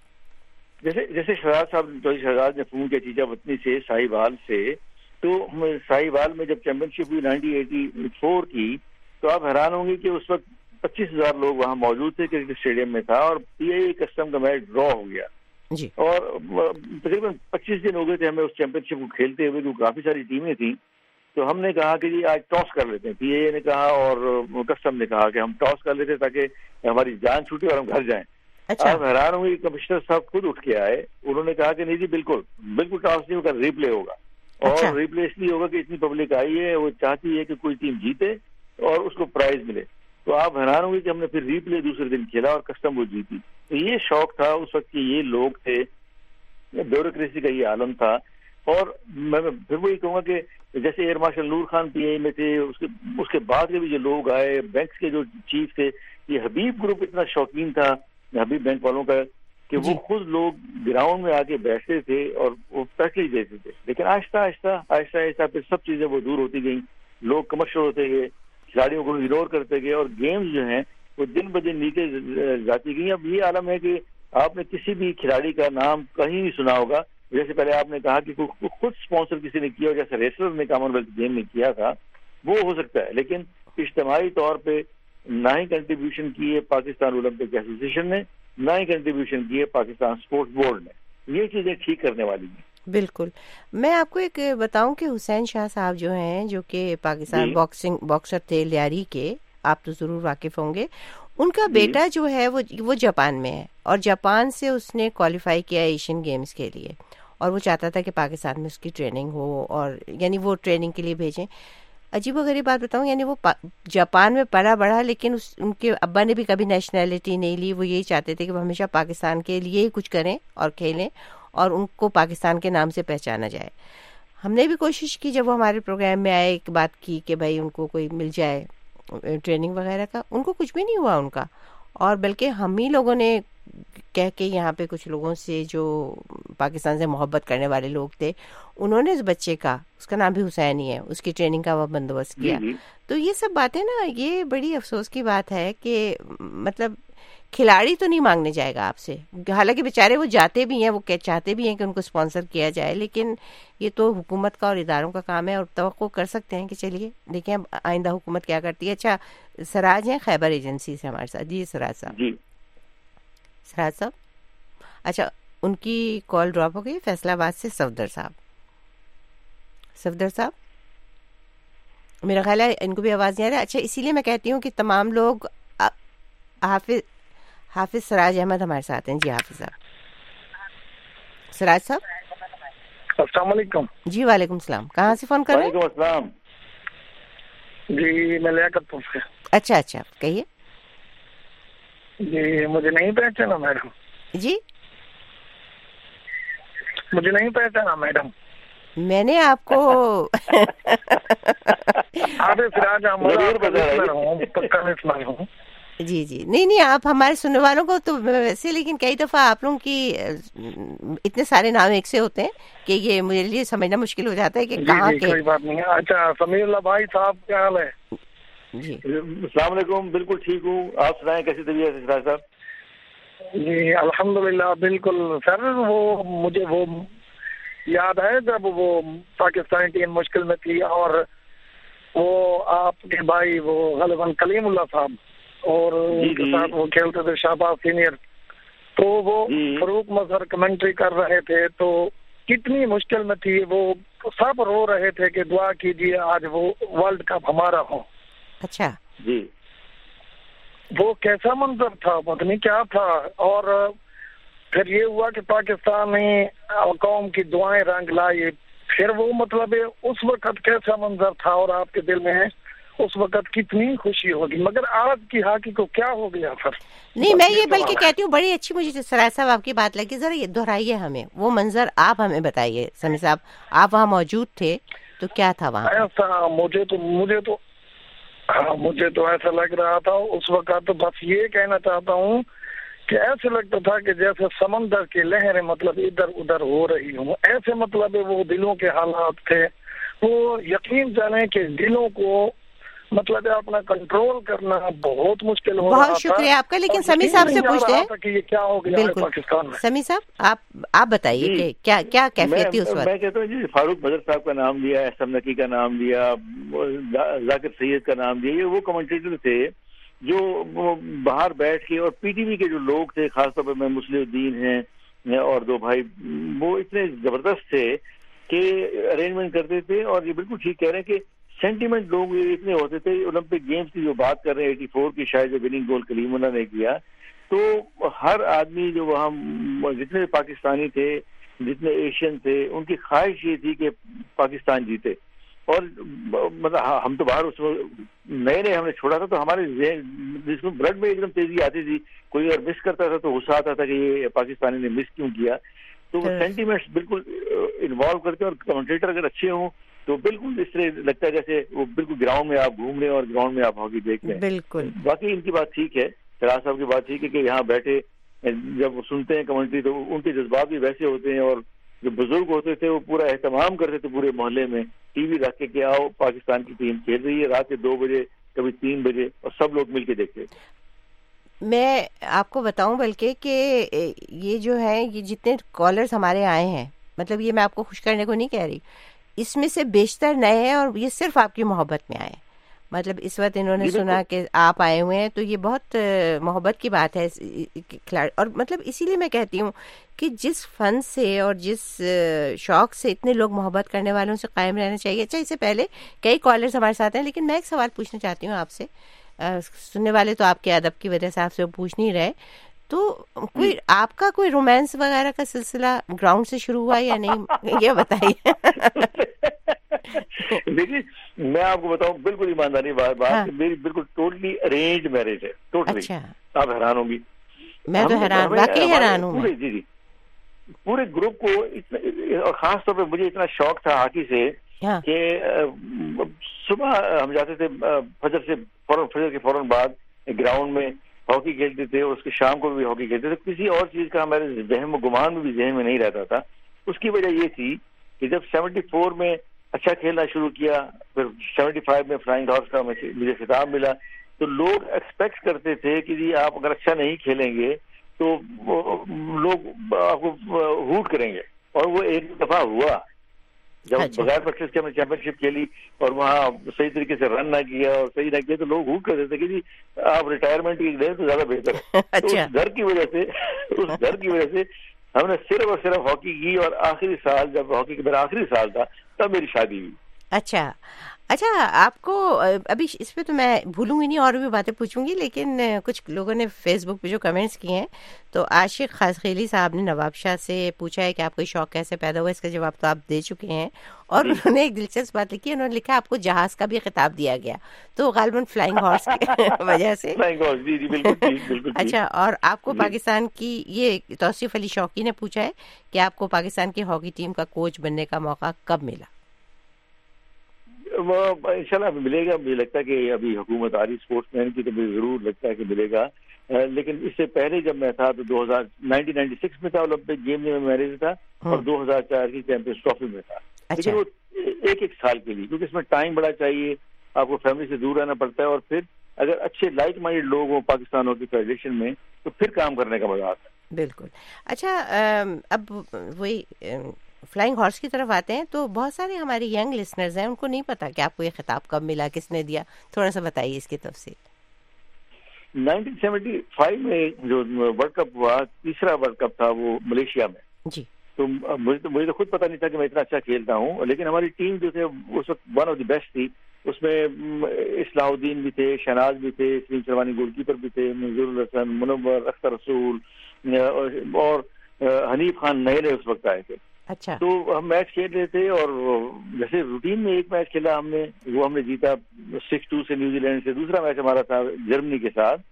جیسے جیسے شہزاد صاحب چودھری شہزاد نے فون کیا چیچا وطنی سے ساہیوال سے، تو ساہیوال میں جب چیمپئن شپ ہوئی نائنٹین ایٹی فور کی تو آپ حیران ہوں گے کہ اس وقت پچیس ہزار لوگ وہاں موجود تھے. کرکٹ اسٹیڈیم میں تھا اور پی اے کسٹم کا میچ ڈرا ہو گیا جی. اور تقریباً پچیس دن ہو گئے تھے ہمیں اس چیمپئن شپ کو کھیلتے ہوئے، جو کافی ساری ٹیمیں تھیں. تو ہم نے کہا کہ جی آج ٹاس کر لیتے ہیں. پی اے نے کہا اور کسٹم نے کہا کہ ہم ٹاس کر لیتے تاکہ ہماری جان چھوٹے اور ہم گھر جائیں. آپ حیران ہوئے کمشنر صاحب خود اٹھ کے آئے. انہوں نے کہا کہ نہیں جی بالکل بالکل ٹاس نہیں ہوگا، ریپلے ہوگا. اور ریپلے اس لیے ہوگا کہ اتنی پبلک آئی ہے، وہ چاہتی ہے کہ کوئی ٹیم جیتے اور اس کو پرائز ملے. تو آپ حیران ہوئے کہ ہم نے پھر ریپلے دوسرے دن کھیلا اور کسٹم وہ جیتی. تو یہ شوق تھا اس وقت کہ یہ لوگ تھے، بیوروکریسی کا یہ عالم تھا. اور میں پھر وہی کہوں گا کہ جیسے air marshal Nur Khan P A میں تھے، اس کے اس کے بعد کے بھی جو لوگ آئے، بینکس کے جو چیف تھے، یہ حبیب گروپ اتنا شوقین تھا حبیب بینک والوں کا کہ وہ خود لوگ گراؤنڈ میں آ کے بیٹھتے تھے اور وہ فیصلے دیتے تھے. لیکن آہستہ آہستہ آہستہ آہستہ پھر سب چیزیں وہ دور ہوتی گئیں. لوگ کمرشل ہوتے گئے، کھلاڑیوں کو اگنور کرتے گئے اور گیمز جو ہیں وہ دن بدن نیچے جاتی گئی. اب یہ عالم ہے کہ آپ نے کسی بھی کھلاڑی کا نام کہیں نہیں سنا ہوگا. جیسے پہلے آپ نے کہا کہ خود اسپانسر کسی نے کیا، جیسے ریسلر نے کامن ویلتھ گیم میں کیا تھا، وہ ہو سکتا ہے. لیکن اجتماعی طور پہ نہ ہی کنٹریبیوشن کی ہے پاکستان اولمپک ایسوسیشن نے، نہ ہی کنٹریبیوشن کی ہے پاکستان اسپورٹس بورڈ نے. یہ چیزیں ٹھیک کرنے والی ہیں. بالکل. میں آپ کو ایک بتاؤں کہ حسین شاہ صاحب جو ہیں جو کہ پاکستان باکسنگ باکسر تھے لیاری کے, آپ تو ضرور واقف ہوں گے. ان کا بیٹا جو ہے وہ وہ جاپان میں ہے اور جاپان سے اس نے کوالیفائی کیا ایشین گیمز کے لیے, اور وہ چاہتا تھا کہ پاکستان میں اس کی ٹریننگ ہو, اور یعنی وہ ٹریننگ کے لیے بھیجیں. عجیب و غریب بات بتاؤں, یعنی وہ جاپان میں پلا بڑھا, لیکن اس ان کے ابا نے بھی کبھی نیشنلٹی نہیں لی. وہ یہی چاہتے تھے کہ وہ ہمیشہ پاکستان کے لیے ہی کچھ کریں اور کھیلیں, اور ان کو پاکستان کے نام سے پہچانا جائے. ہم نے بھی کوشش کی, جب وہ ہمارے پروگرام میں آئے, ایک بات کی کہ بھائی ان کو کوئی مل جائے ٹریننگ وغیرہ کا. ان کو کچھ بھی نہیں ہوا ان کا, اور بلکہ ہم ہی لوگوں نے کہہ کے یہاں پہ کچھ لوگوں سے جو پاکستان سے محبت کرنے والے لوگ تھے, انہوں نے اس بچے کا, اس کا نام بھی حسین ہی ہے, اس کی ٹریننگ کا وہ بندوبست کیا. تو یہ سب باتیں نا, یہ بڑی افسوس کی بات ہے کہ مطلب کھلاڑی تو نہیں مانگنے جائے گا آپ سے, حالانکہ بیچارے وہ جاتے بھی ہیں, وہ چاہتے بھی ہیں کہ ان کو اسپانسر کیا جائے, لیکن یہ تو حکومت کا اور اداروں کا کام ہے, اور توقع کر سکتے ہیں کہ چلیے دیکھیں آئندہ حکومت کیا کرتی ہے. اچھا, سراج ہیں خیبر ایجنسی سے ہمارے ساتھ. جی سراج صاحب. جی سراج صاحب, اچھا ان کی کال ڈراپ ہو گئی. فیصلہ آباد سے صفدر صاحب. صفدر صاحب, میرا خیال ہے ان کو بھی آواز نہیں آ رہا. اچھا, اسی لیے میں کہتی ہوں کہ تمام لوگ, حافظ حافظ سراج احمد ہمارے ساتھ ہیں. جی حافظ صاحب. سراج صاحب السلام علیکم. جی وعلیکم السلام. کہاں سے فون کر رہے ہیں؟ وعلیکم السلام. جی میں لیاقت پور سے. اچھا اچھا, کہیے. جی مجھے نہیں پہچانا میڈم. جی مجھے نہیں پہچانا میڈم. میں نے آپ کو حافظ سراج احمد پکا نہیں سنا ہوں. جی جی نہیں نہیں, آپ ہمارے سننے والوں کو تو ویسے, لیکن کئی دفعہ آپ لوگوں کی اتنے سارے نام ایک سے ہوتے ہیں کہ یہ میرے لیے سمجھنا مشکل ہو جاتا ہے کہ کہاں کے. کوئی بات نہیں. اچھا سمیر اللہ بھائی صاحب کیا حال ہے؟ جی السلام علیکم. بالکل ٹھیک ہوں, آپ سنائیں کیسی طبیعت ہے سراج صاحب؟ جی الحمدللہ بالکل. سر وہ مجھے وہ یاد ہے جب وہ پاکستانی ٹیم مشکل میں تھی, اور وہ آپ کے بھائی وہ غالباً کلیم اللہ صاحب اور ان کے ساتھ وہ کھیلتے تھے شہباز سینئر, تو وہ فاروق مظہر کمنٹری کر رہے تھے, تو کتنی مشکل میں تھی. وہ سب رو رہے تھے کہ دعا کیجیے آج وہ ورلڈ کپ ہمارا ہو. اچھا جی, وہ کیسا منظر تھا, پتہ نہیں کیا تھا. اور پھر یہ ہوا کہ پاکستانی قوم کی دعائیں رنگ لائی. پھر وہ مطلب اس وقت کیسا منظر تھا, اور آپ کے دل میں ہے اس وقت کتنی خوشی ہوگی. مگر آج کی ہاکی کو کیا ہو گیا پھر؟ نہیں, میں یہ بلکہ کہتی ہوں بڑی اچھی مجھے سراج صاحب آپ کی بات لگی. ذرا یہ دہرائیے ہمیں وہ منظر, آپ ہمیں بتائیے. سمی صاحب آپ وہاں موجود تھے تو کیا تھا وہاں؟ ایسا مجھے تو مجھے تو ہاں مجھے تو ایسا لگ رہا تھا اس وقت. تو بس یہ کہنا چاہتا ہوں کہ ایسے لگتا تھا کہ جیسے سمندر کی لہریں مطلب ادھر ادھر ہو رہی ہوں. ایسے مطلب وہ دلوں کے حالات تھے. وہ یقین جانیں کہ دلوں کو مطلب اپنا کنٹرول کرنا بہت مشکل ہو رہا تھا. بہت شکریہ آپ کا. لیکن سمی صاحب سے پوچھتے ہیں کہ یہ کیا ہو گیا ہے پاکستان میں. سمی صاحب آپ آپ بتائیے کہ کیا کیا کیفیت تھی اس وقت؟ میں کہتا ہوں جی, فاروق مظہر صاحب کا نام لیا, احسن نقی کا نام لیا, ذاکر سید کا نام لیا. یہ وہ کمنٹیٹر تھے جو باہر بیٹھ کے, اور پی ٹی وی کے جو لوگ تھے, خاص طور پر میں مسلم الدین ہیں اور دو بھائی, وہ اتنے زبردست تھے کہ ارینجمنٹ کرتے تھے. اور یہ بالکل ٹھیک کہہ رہے ہیں کہ سینٹیمنٹ لوگ اتنے ہوتے تھے. اولمپک گیمز کی جو بات کر رہے ہیں ایٹی فور کی, شاید جو وننگ گول کلیم اللہ نے کیا, تو ہر آدمی جو وہاں جتنے پاکستانی تھے, جتنے ایشین تھے, ان کی خواہش یہ تھی کہ پاکستان جیتے. اور مطلب ہم تو باہر اس نئے نئے ہم نے چھوڑا تھا, تو ہمارے جس میں بلڈ میں ایک دم تیزی آتی تھی. کوئی اگر مس کرتا تھا تو غصہ آتا تھا کہ یہ پاکستانی نے مس کیوں کیا. تو وہ سینٹیمنٹس بالکل انوالو کرتے ہیں, اور کمنٹیٹر اگر اچھے ہوں تو بالکل اس طرح لگتا ہے جیسے وہ بالکل گراؤنڈ میں آپ گھوم رہے ہیں اور گراؤنڈ میں آپ ہاکی دیکھ رہے ہیں. بالکل باقی ان کی بات ٹھیک ہے, سراج صاحب کی بات ٹھیک ہے کہ یہاں بیٹھے جب سنتے ہیں کمنٹری تو ان کے جذبات بھی ویسے ہوتے ہیں. اور جو بزرگ ہوتے تھے وہ پورا اہتمام کرتے تھے پورے محلے میں, ٹی وی رکھ کے کہ آؤ پاکستان کی ٹیم کھیل رہی ہے رات کے دو بجے کبھی تین بجے, اور سب لوگ مل کے دیکھتے. میں آپ کو بتاؤں بلکہ کہ یہ جو ہے, یہ جتنے کالرز ہمارے آئے ہیں, مطلب یہ میں آپ کو خوش کرنے کو نہیں کہہ رہی, اس میں سے بیشتر نئے ہیں, اور یہ صرف آپ کی محبت میں آئے. مطلب اس وقت انہوں نے سنا کہ آپ آئے ہوئے ہیں تو یہ بہت محبت کی بات ہے کھلاڑی. اور مطلب اسی لیے میں کہتی ہوں کہ جس فن سے اور جس شوق سے اتنے لوگ محبت کرنے والوں سے قائم رہنا چاہیے. اچھا اس سے پہلے کئی کالرز ہمارے ساتھ ہیں لیکن میں ایک سوال پوچھنا چاہتی ہوں آپ سے. سننے والے تو آپ کے ادب کی وجہ سے آپ سے وہ پوچھ نہیں رہے, تو کوئی آپ کا کوئی رومانس وغیرہ کا سلسلہ گراؤنڈ سے شروع ہوا یا نہیں, یہ بتائیے. دیکھیے میں آپ کو بتاؤں بالکل ایمانداری بات بات میری بالکل ٹوٹلی ارینج میرج ہے, ٹوٹلی. آپ حیران ہوں گی, میں تو حیران, واقعی حیران ہوں. جی جی پورے گروپ کو اور خاص طور پہ مجھے اتنا شوق تھا ہاکی سے کہ صبح ہم جاتے تھے فجر سے فوراً فجر کے فوراً بعد گراؤنڈ میں ہاکی کھیلتے تھے, اور اس کے شام کو بھی ہاکی کھیلتے تھے. کسی اور چیز کا ہمارے ذہن و گمان میں بھی ذہن میں نہیں رہتا تھا. اس کی وجہ یہ تھی کہ جب سیونٹی فور میں اچھا کھیلنا شروع کیا, پھر سیونٹی فائیو میں فلائنگ ہارس کا مجھے خطاب ملا, تو لوگ ایکسپیکٹ کرتے تھے کہ جی آپ اگر اچھا نہیں کھیلیں گے تو لوگ آپ کو ہوٹ کریں گے. اور وہ ایک دفعہ ہوا جب بغیر پریکٹس کے ہم نے چیمپئن شپ کھیلی اور وہاں صحیح طریقے سے رن نہ کیا اور صحیح نہ کیا, تو لوگ ہوٹ کرتے تھے کہ جی آپ ریٹائرمنٹ کی لیں تو زیادہ بہتر ہے. تو اس گھر کی وجہ سے اس گھر کی وجہ سے ہم نے صرف اور صرف ہاکی کی, اور آخری سال جب ہاکی کا میرا آخری سال تھا تب میری شادی ہوئی. اچھا اچھا آپ کو ابھی اس پہ تو میں بھولوں گی نہیں, اور بھی باتیں پوچھوں گی, لیکن کچھ لوگوں نے فیس بک پہ جو کمنٹس کیے ہیں, تو عاشق خاصخیلی صاحب نے نواب شاہ سے پوچھا ہے کہ آپ کو شوق کیسے پیدا ہوا. اس کا جواب تو آپ دے چکے ہیں, اور انہوں نے ایک دلچسپ بات لکھی, انہوں نے لکھا آپ کو جہاز کا بھی خطاب دیا گیا, تو غالباً فلائنگ ہارس کی وجہ سے. اچھا, اور آپ کو پاکستان کی یہ توصیف علی شوقی نے پوچھا ہے کہ آپ کو پاکستان کی ہاکی ٹیم کا کوچ بننے کا موقع کب ملا؟ وہ ان شاء اللہ ملے گا. مجھے لگتا ہے کہ ابھی حکومت آ رہی اسپورٹس مین کی, تو مجھے ضرور لگتا ہے کہ ملے گا. لیکن اس سے پہلے جب میں تھا تو دو ہزار نائنٹین نائنٹی سکس میں تھا اولمپک گیم میں میرج تھا, اور دو ہزار چار کی چیمپئنز ٹرافی میں تھا. لیکن وہ ایک ایک سال کے لیے, کیونکہ اس میں ٹائم بڑا چاہیے, آپ کو فیملی سے دور رہنا پڑتا ہے, اور پھر اگر اچھے لائک مائنڈ لوگ ہوں پاکستان ہاکی فیڈریشن میں تو پھر کام کرنے کا مزہ آتا ہے. بالکل. اچھا اب وہی فلائنگ ہارس کی طرف آتے ہیں, تو بہت سارے ہمارے ینگ لسنرز ہیں, ان کو نہیں پتا کہ آپ کو یہ خطاب کب ملا, کس نے دیا, تھوڑا سا بتائیے اس کی تفصیل. نائنٹین سیونٹی فائیو میں جو ورلڈ کپ ہوا, تیسرا ورلڈ کپ تھا وہ ملیشیا میں. جی. تو مجھے تو مجھے تو خود پتا نہیں تھا کہ میں اتنا اچھا کھیلتا ہوں, لیکن ہماری ٹیم جو تھے اس وقت ون آف دی بیسٹ تھی. اس میں اصلاح الدین بھی تھے, شہناز بھی تھے, سلیم شروانی گول کیپر بھی تھے, منظور الحسن, منور, اختر رسول اور حنیف خان نئے نئے اس وقت آئے تھے. اچھا. تو ہم میچ کھیل رہے تھے, اور جیسے روٹین میں ایک میچ کھیلا ہم نے, وہ ہم نے جیتا سکس ٹو سے نیوزی لینڈ سے. دوسرا میچ ہمارا تھا جرمنی کے ساتھ,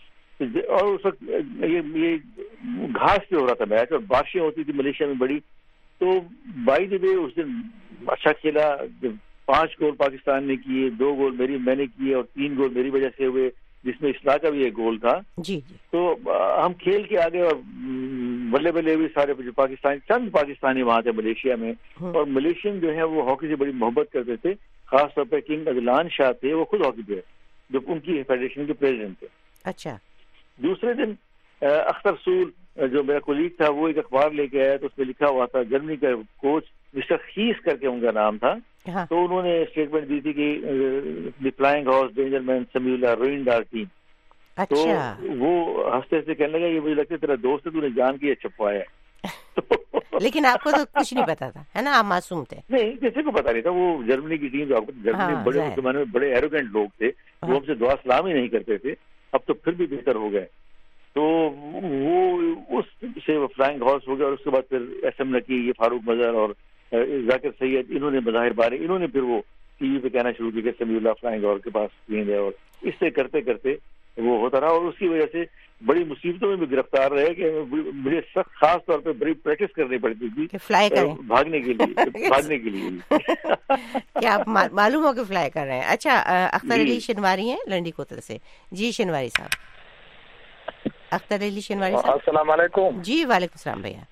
اور اس وقت یہ یہ گھاس پہ ہو رہا تھا میچ, اور بارشیں ہوتی تھی ملیشیا میں بڑی. تو بائی دی وے اس دن اچھا کھیلا, پانچ گول پاکستان نے کیے, دو گول میری میں نے کیے, اور تین گول میری وجہ سے ہوئے, جس میں اصلاح کا بھی ایک گول تھا. جی جی. تو ہم کھیل کے آگے, اور بلے بلے بھی سارے جو پاکستانی چند پاکستانی وہاں تھے ملیشیا میں, اور ملیشین جو ہے وہ ہاکی سے بڑی محبت کرتے تھے. خاص طور پہ کنگ عدلان شاہ تھے, وہ خود ہاکی پلیئر, جو ان کی فیڈریشن کے پریزیڈنٹ تھے. اچھا. دوسرے دن اختر رسول جو میرا کولیگ تھا, وہ ایک اخبار لے کے آیا, تو اس پہ لکھا ہوا تھا جرمنی کا کوچ مسٹر خیس کر کے ان کا نام تھا. تو انہوں نے اسٹیٹمنٹ دی تھی کہ the flying horse danger man سمیولا روئنڈ آور ٹیم. تو وہ ہنستے ہنستے کہنے لگا, یہ مجھے لگتا ہے تیرا دوست ہے, تو نے جان کے یہ چھپوایا ہے. لیکن آپ کو تو کچھ نہیں پتا تھا, ہے نا, آپ معصوم تھے. نہیں, کسی کو پتا نہیں تھا. وہ جرمنی کی ٹیم, جو آپ کو جرمنی بڑے زمانے میں بڑے ایروگینٹ لوگ تھے, وہ ہم سے دعا سلام ہی نہیں کرتے تھے. اب تو پھر بھی بہتر ہو گئے. تو وہ اس سے وہ فلائنگ ہارس ہو گیا, اور اس کے بعد پھر ایس ایم نکی, یہ فاروق مظہر اور ذاکر سید, انہوں نے مظاہر بارے, انہوں نے پھر وہ ٹی وی پہ کہنا شروع کیا کہ سمیع اللہ فلائنگ ہارس کے پاس گیند ہے, اور اس سے کرتے کرتے وہ ہوتا رہا. اور اس کی وجہ سے بڑی مصیبتوں میں بھی گرفتار رہے, کہ مجھے سخت خاص طور پہ بڑی پریکٹس کرنی پڑتی تھی فلائی کریں, بھاگنے کے لیے بھاگنے کے لیے کیا آپ معلوم ہو کہ فلائی کر رہے ہیں. اچھا, اختر علی شنواری ہیں لنڈی کوتل سے. جی شنواری صاحب. اختر علی شنواری صاحب, السلام علیکم. جی وعلیکم السلام بھیا.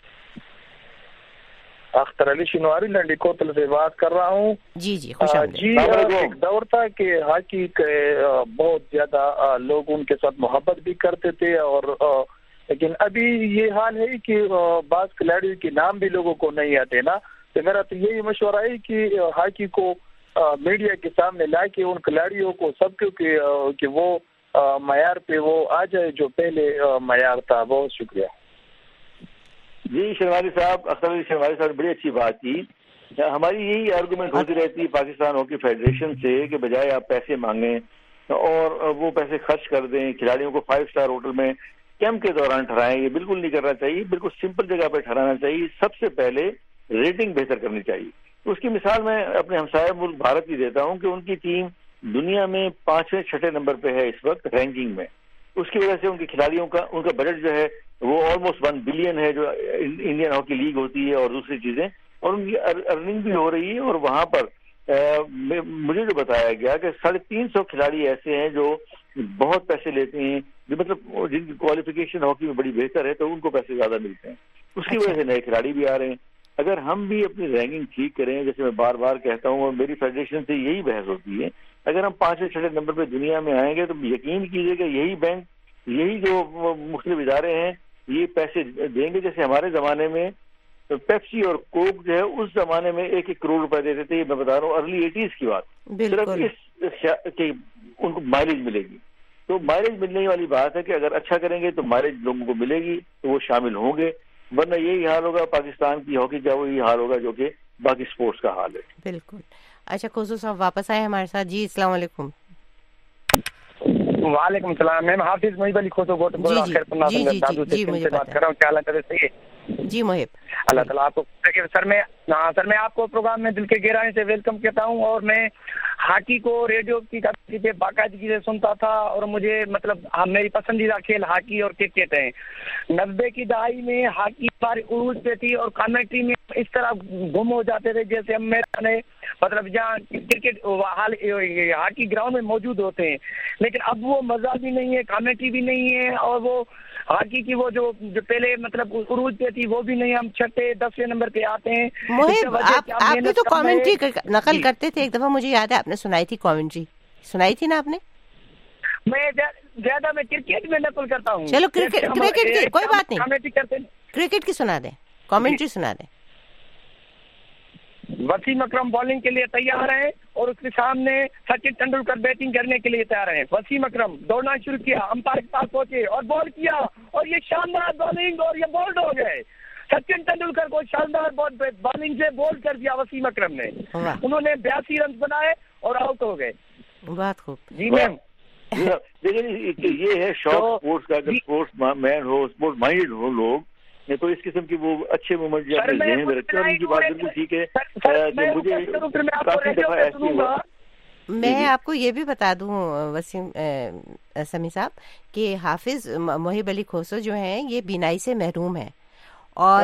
اختر علی شنواری لنڈی کوتل سے بات کر رہا ہوں. جی جی خوش آمدید. جی, ایک دور تھا کہ ہاکی کے بہت زیادہ لوگ ان کے ساتھ محبت بھی کرتے تھے, اور لیکن ابھی یہ حال ہے کہ بعض کھلاڑیوں کے نام بھی لوگوں کو نہیں آتے نا. تو میرا تو یہی مشورہ ہے کہ ہاکی کو मीडिया के सामने लाए कि उन खिलाड़ियों को सबको कि वो معیار پہ وہ آ جائے جو پہلے معیار تھا. بہت شکریہ. جی شنواری صاحب، اختر علی شنواری صاحب نے بڑی اچھی بات کی. ہماری یہی آرگومنٹ ہوتی رہتی ہے پاکستان ہاکی فیڈریشن سے کہ بجائے آپ پیسے مانگیں اور وہ پیسے خرچ کر دیں، کھلاڑیوں کو فائیو اسٹار ہوٹل میں کیمپ کے دوران ٹھہرائیں. یہ بالکل نہیں کرنا چاہیے، بالکل سمپل جگہ پہ ٹھہرانا چاہیے. سب سے پہلے ریٹنگ بہتر کرنی چاہیے. اس کی مثال میں اپنے ہمسایہ ملک بھارت کی دیتا ہوں کہ ان کی ٹیم دنیا میں پانچویں چھٹے نمبر پہ ہے اس وقت رینکنگ میں. اس کی وجہ سے ان کے کھلاڑیوں کا ان کا بجٹ جو ہے وہ آلموسٹ ون بلین ہے جو انڈین ہاکی لیگ ہوتی ہے اور دوسری چیزیں، اور ان کی ارننگ بھی ہو رہی ہے. اور وہاں پر مجھے جو بتایا گیا کہ ساڑھے تین سو کھلاڑی ایسے ہیں جو بہت پیسے لیتے ہیں، جو مطلب جن کی کوالیفیکیشن ہاکی میں بڑی بہتر ہے تو ان کو پیسے زیادہ ملتے ہیں. اس کی وجہ سے نئے کھلاڑی بھی آ رہے ہیں. اگر ہم بھی اپنی رینکنگ ٹھیک کریں، جیسے میں بار بار کہتا ہوں اور میری فیڈریشن سے یہی بحث ہوتی ہے، اگر ہم پانچویں چھٹے نمبر پہ دنیا میں آئیں گے تو یقین کیجیے کہ یہی بینک، یہی جو مختلف ادارے ہیں یہ پیسے دیں گے. جیسے ہمارے زمانے میں پیپسی اور کوک جو ہے اس زمانے میں ایک ایک کروڑ روپے دیتے تھے. یہ میں بتا رہا ہوں ارلی ایٹیز کی بات. صرف اس کہ ان کو مائلیج ملے گی. تو مائلیج ملنے والی بات ہے کہ اگر اچھا کریں گے تو مائلیج لوگوں کو ملے گی تو وہ شامل ہوں گے، ورنہ یہی حال ہوگا پاکستان کی ہاکی کا، وہی حال ہوگا جو کہ باقی سپورٹس کا حال ہے. بالکل. اچھا کوزو صاحب واپس آئے ہمارے ساتھ. جی السلام علیکم. وعلیکم السلام. میں حافظ محب علی کھوسو گوٹ بول رہا ہوں. جی جی جی مجھے بات کر رہا ہوں. کیا حالت ہے؟ جی محب. اللہ تعالیٰ آپ کو سر میں ہاں سر میں آپ کو پروگرام میں دل کے گہرائی سے ویلکم کہتا ہوں. اور میں ہاکی کو ریڈیو کی پہ باقاعدگی سے سنتا تھا اور مجھے مطلب میری پسندیدہ کھیل ہاکی اور کرکٹ ہیں. نبے کی دہائی میں ہاکی ہماری عروج پہ تھی اور کامنٹری میں اس طرح گم ہو جاتے تھے جیسے ہم میرے مطلب جہاں کرکٹ ہاکی گراؤنڈ میں موجود ہوتے ہیں، لیکن اب وہ مزہ بھی نہیں ہے، کامنٹری بھی نہیں ہے، اور وہ ہاکی کی وہ جو جو پہلے مطلب عروج پہ تھی وہ بھی نہیں. ہم چھٹے دسویں نمبر پہ آتے ہیں. محب آپ آپ بھی تو کامنٹری نقل کرتے تھے، ایک دفعہ مجھے یاد ہے آپ نے سنائی تھی کامنٹری، سنائی تھی نا آپ نے؟ میں زیادہ میں کرکٹ میں نقل کرتا ہوں. چلو کرکٹ کرکٹ کی کوئی بات نہیں، کامنٹری کرتے ہیں. کرکٹ کی سنا دیں، کامنٹری سنا دیں. وسیم اکرم بالنگ کے لیے تیار ہیں اور اس کے سامنے سچن تندولکر بیٹنگ کرنے کے لیے تیار ہیں. وسیم اکرم دوڑنا شروع کیا، امپائر کے پاس پہنچے اور بال کیا اور یہ شاندار بالنگ اور یہ بولڈ ہو گئے. سچن تندولکر کو شاندار بالنگ سے بولڈ کر دیا وسیم اکرم نے. انہوں نے بیاسی رن بنائے اور آؤٹ ہو گئے. بہت خوب. جی میم. لیکن یہ ہے شوق اسپورٹس کا، اگر اسپورٹس مین ہو، اسپورٹ مائنڈیڈ ہو لوگ تو اس قسم کی وہ اچھے مومنٹ جو اپنے ذہن میں رکھتے ہیں. ان کی بات بالکل ٹھیک ہے کہ مجھے کافی دفعہ ایسی ہوا. میں آپ کو یہ بھی بتا دوں وسیم سمیع صاحب کہ حافظ محب علی کھوسو جو ہیں یہ بینائی سے محروم ہیں اور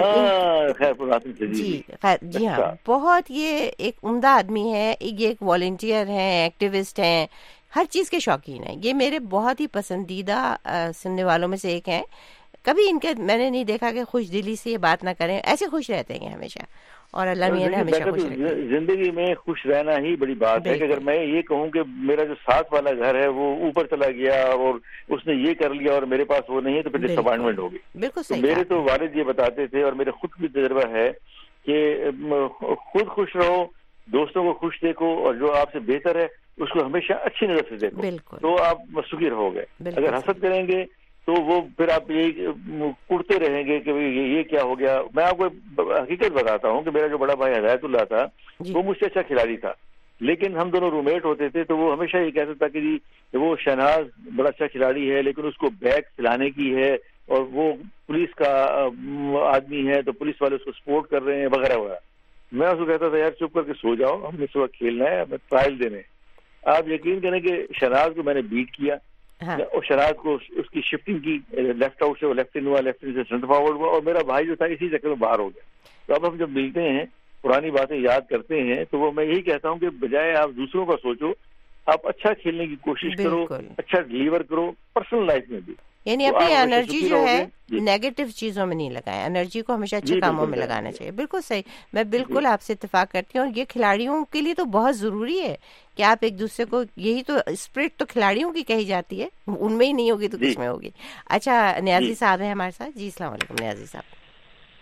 جی خیر جی ہاں بہت یہ ایک عمدہ آدمی ہے. یہ ایک والنٹیئر ہیں، ایکٹیوسٹ ہیں، ہر چیز کے شوقین ہیں. یہ میرے بہت ہی پسندیدہ سننے والوں میں سے ایک ہیں. کبھی ان کے میں نے نہیں دیکھا کہ خوش دلی سے یہ بات نہ کریں، ایسے خوش رہتے ہیں ہمیشہ. اور اللہ میاں نے ہمیشہ خوش رکھا. زندگی میں خوش رہنا ہی بڑی بات ہے. کہ اگر میں یہ کہوں کہ میرا جو ساتھ والا گھر ہے وہ اوپر چلا گیا اور اس نے یہ کر لیا اور میرے پاس وہ نہیں ہے تو پھر ڈس اپوائنٹمنٹ ہوگی. بالکل صحیح. میرے تو والد یہ بتاتے تھے اور میرے خود بھی تجربہ ہے کہ خود خوش رہو، دوستوں کو خوش دیکھو اور جو آپ سے بہتر ہے اس کو ہمیشہ اچھی نظر سے دیکھو تو آپ سکھی رہو گے. اگر حسد کریں گے تو وہ پھر آپ یہی کڑتے رہیں گے کہ یہ کیا ہو گیا. میں آپ کو حقیقت بتاتا ہوں کہ میرا جو بڑا بھائی ہدایت اللہ تھا وہ مجھ سے اچھا کھلاڑی تھا، لیکن ہم دونوں رومیٹ ہوتے تھے تو وہ ہمیشہ یہ کہتا تھا کہ جی وہ شہناز بڑا اچھا کھلاڑی ہے لیکن اس کو بیک کھلانے کی ہے اور وہ پولیس کا آدمی ہے تو پولیس والے اس کو سپورٹ کر رہے ہیں وغیرہ وغیرہ. میں اس کو کہتا تھا یار چپ کر کے سو جاؤ، ہم نے صبح کھیلنا ہے، ہمیں ٹرائل دینے. آپ یقین کریں کہ شہناز کو میں نے بیٹ کیا اور شہناز کو اس کی شفٹنگ کی، لیفٹ آؤٹ سے وہ لیفٹ ان ہوا، لیفٹ ان سے سینٹر فارورڈ ہوا اور میرا بھائی جو تھا اسی چکر میں باہر ہو گیا. تو اب ہم جب ملتے ہیں پرانی باتیں یاد کرتے ہیں تو وہ میں یہی کہتا ہوں کہ بجائے آپ دوسروں کا سوچو، آپ اچھا کھیلنے کی کوشش کرو، اچھا ڈیلیور کرو پرسنل لائف میں بھی. یعنی اپنی انرجی جو ہے نیگیٹو چیزوں میں نہیں لگائیں، انرجی کو ہمیشہ اچھے کاموں میں لگانا چاہیے. بالکل صحیح. میں بالکل آپ سے اتفاق کرتی ہوں. اور یہ کھلاڑیوں کے لیے تو بہت ضروری ہے کہ آپ ایک دوسرے کو، یہی تو اسپرٹ تو کھلاڑیوں کی کہی جاتی ہے، ان میں ہی نہیں ہوگی تو کس میں ہوگی. اچھا نیازی صاحب ہیں ہمارے ساتھ. جی السلام علیکم نیازی صاحب.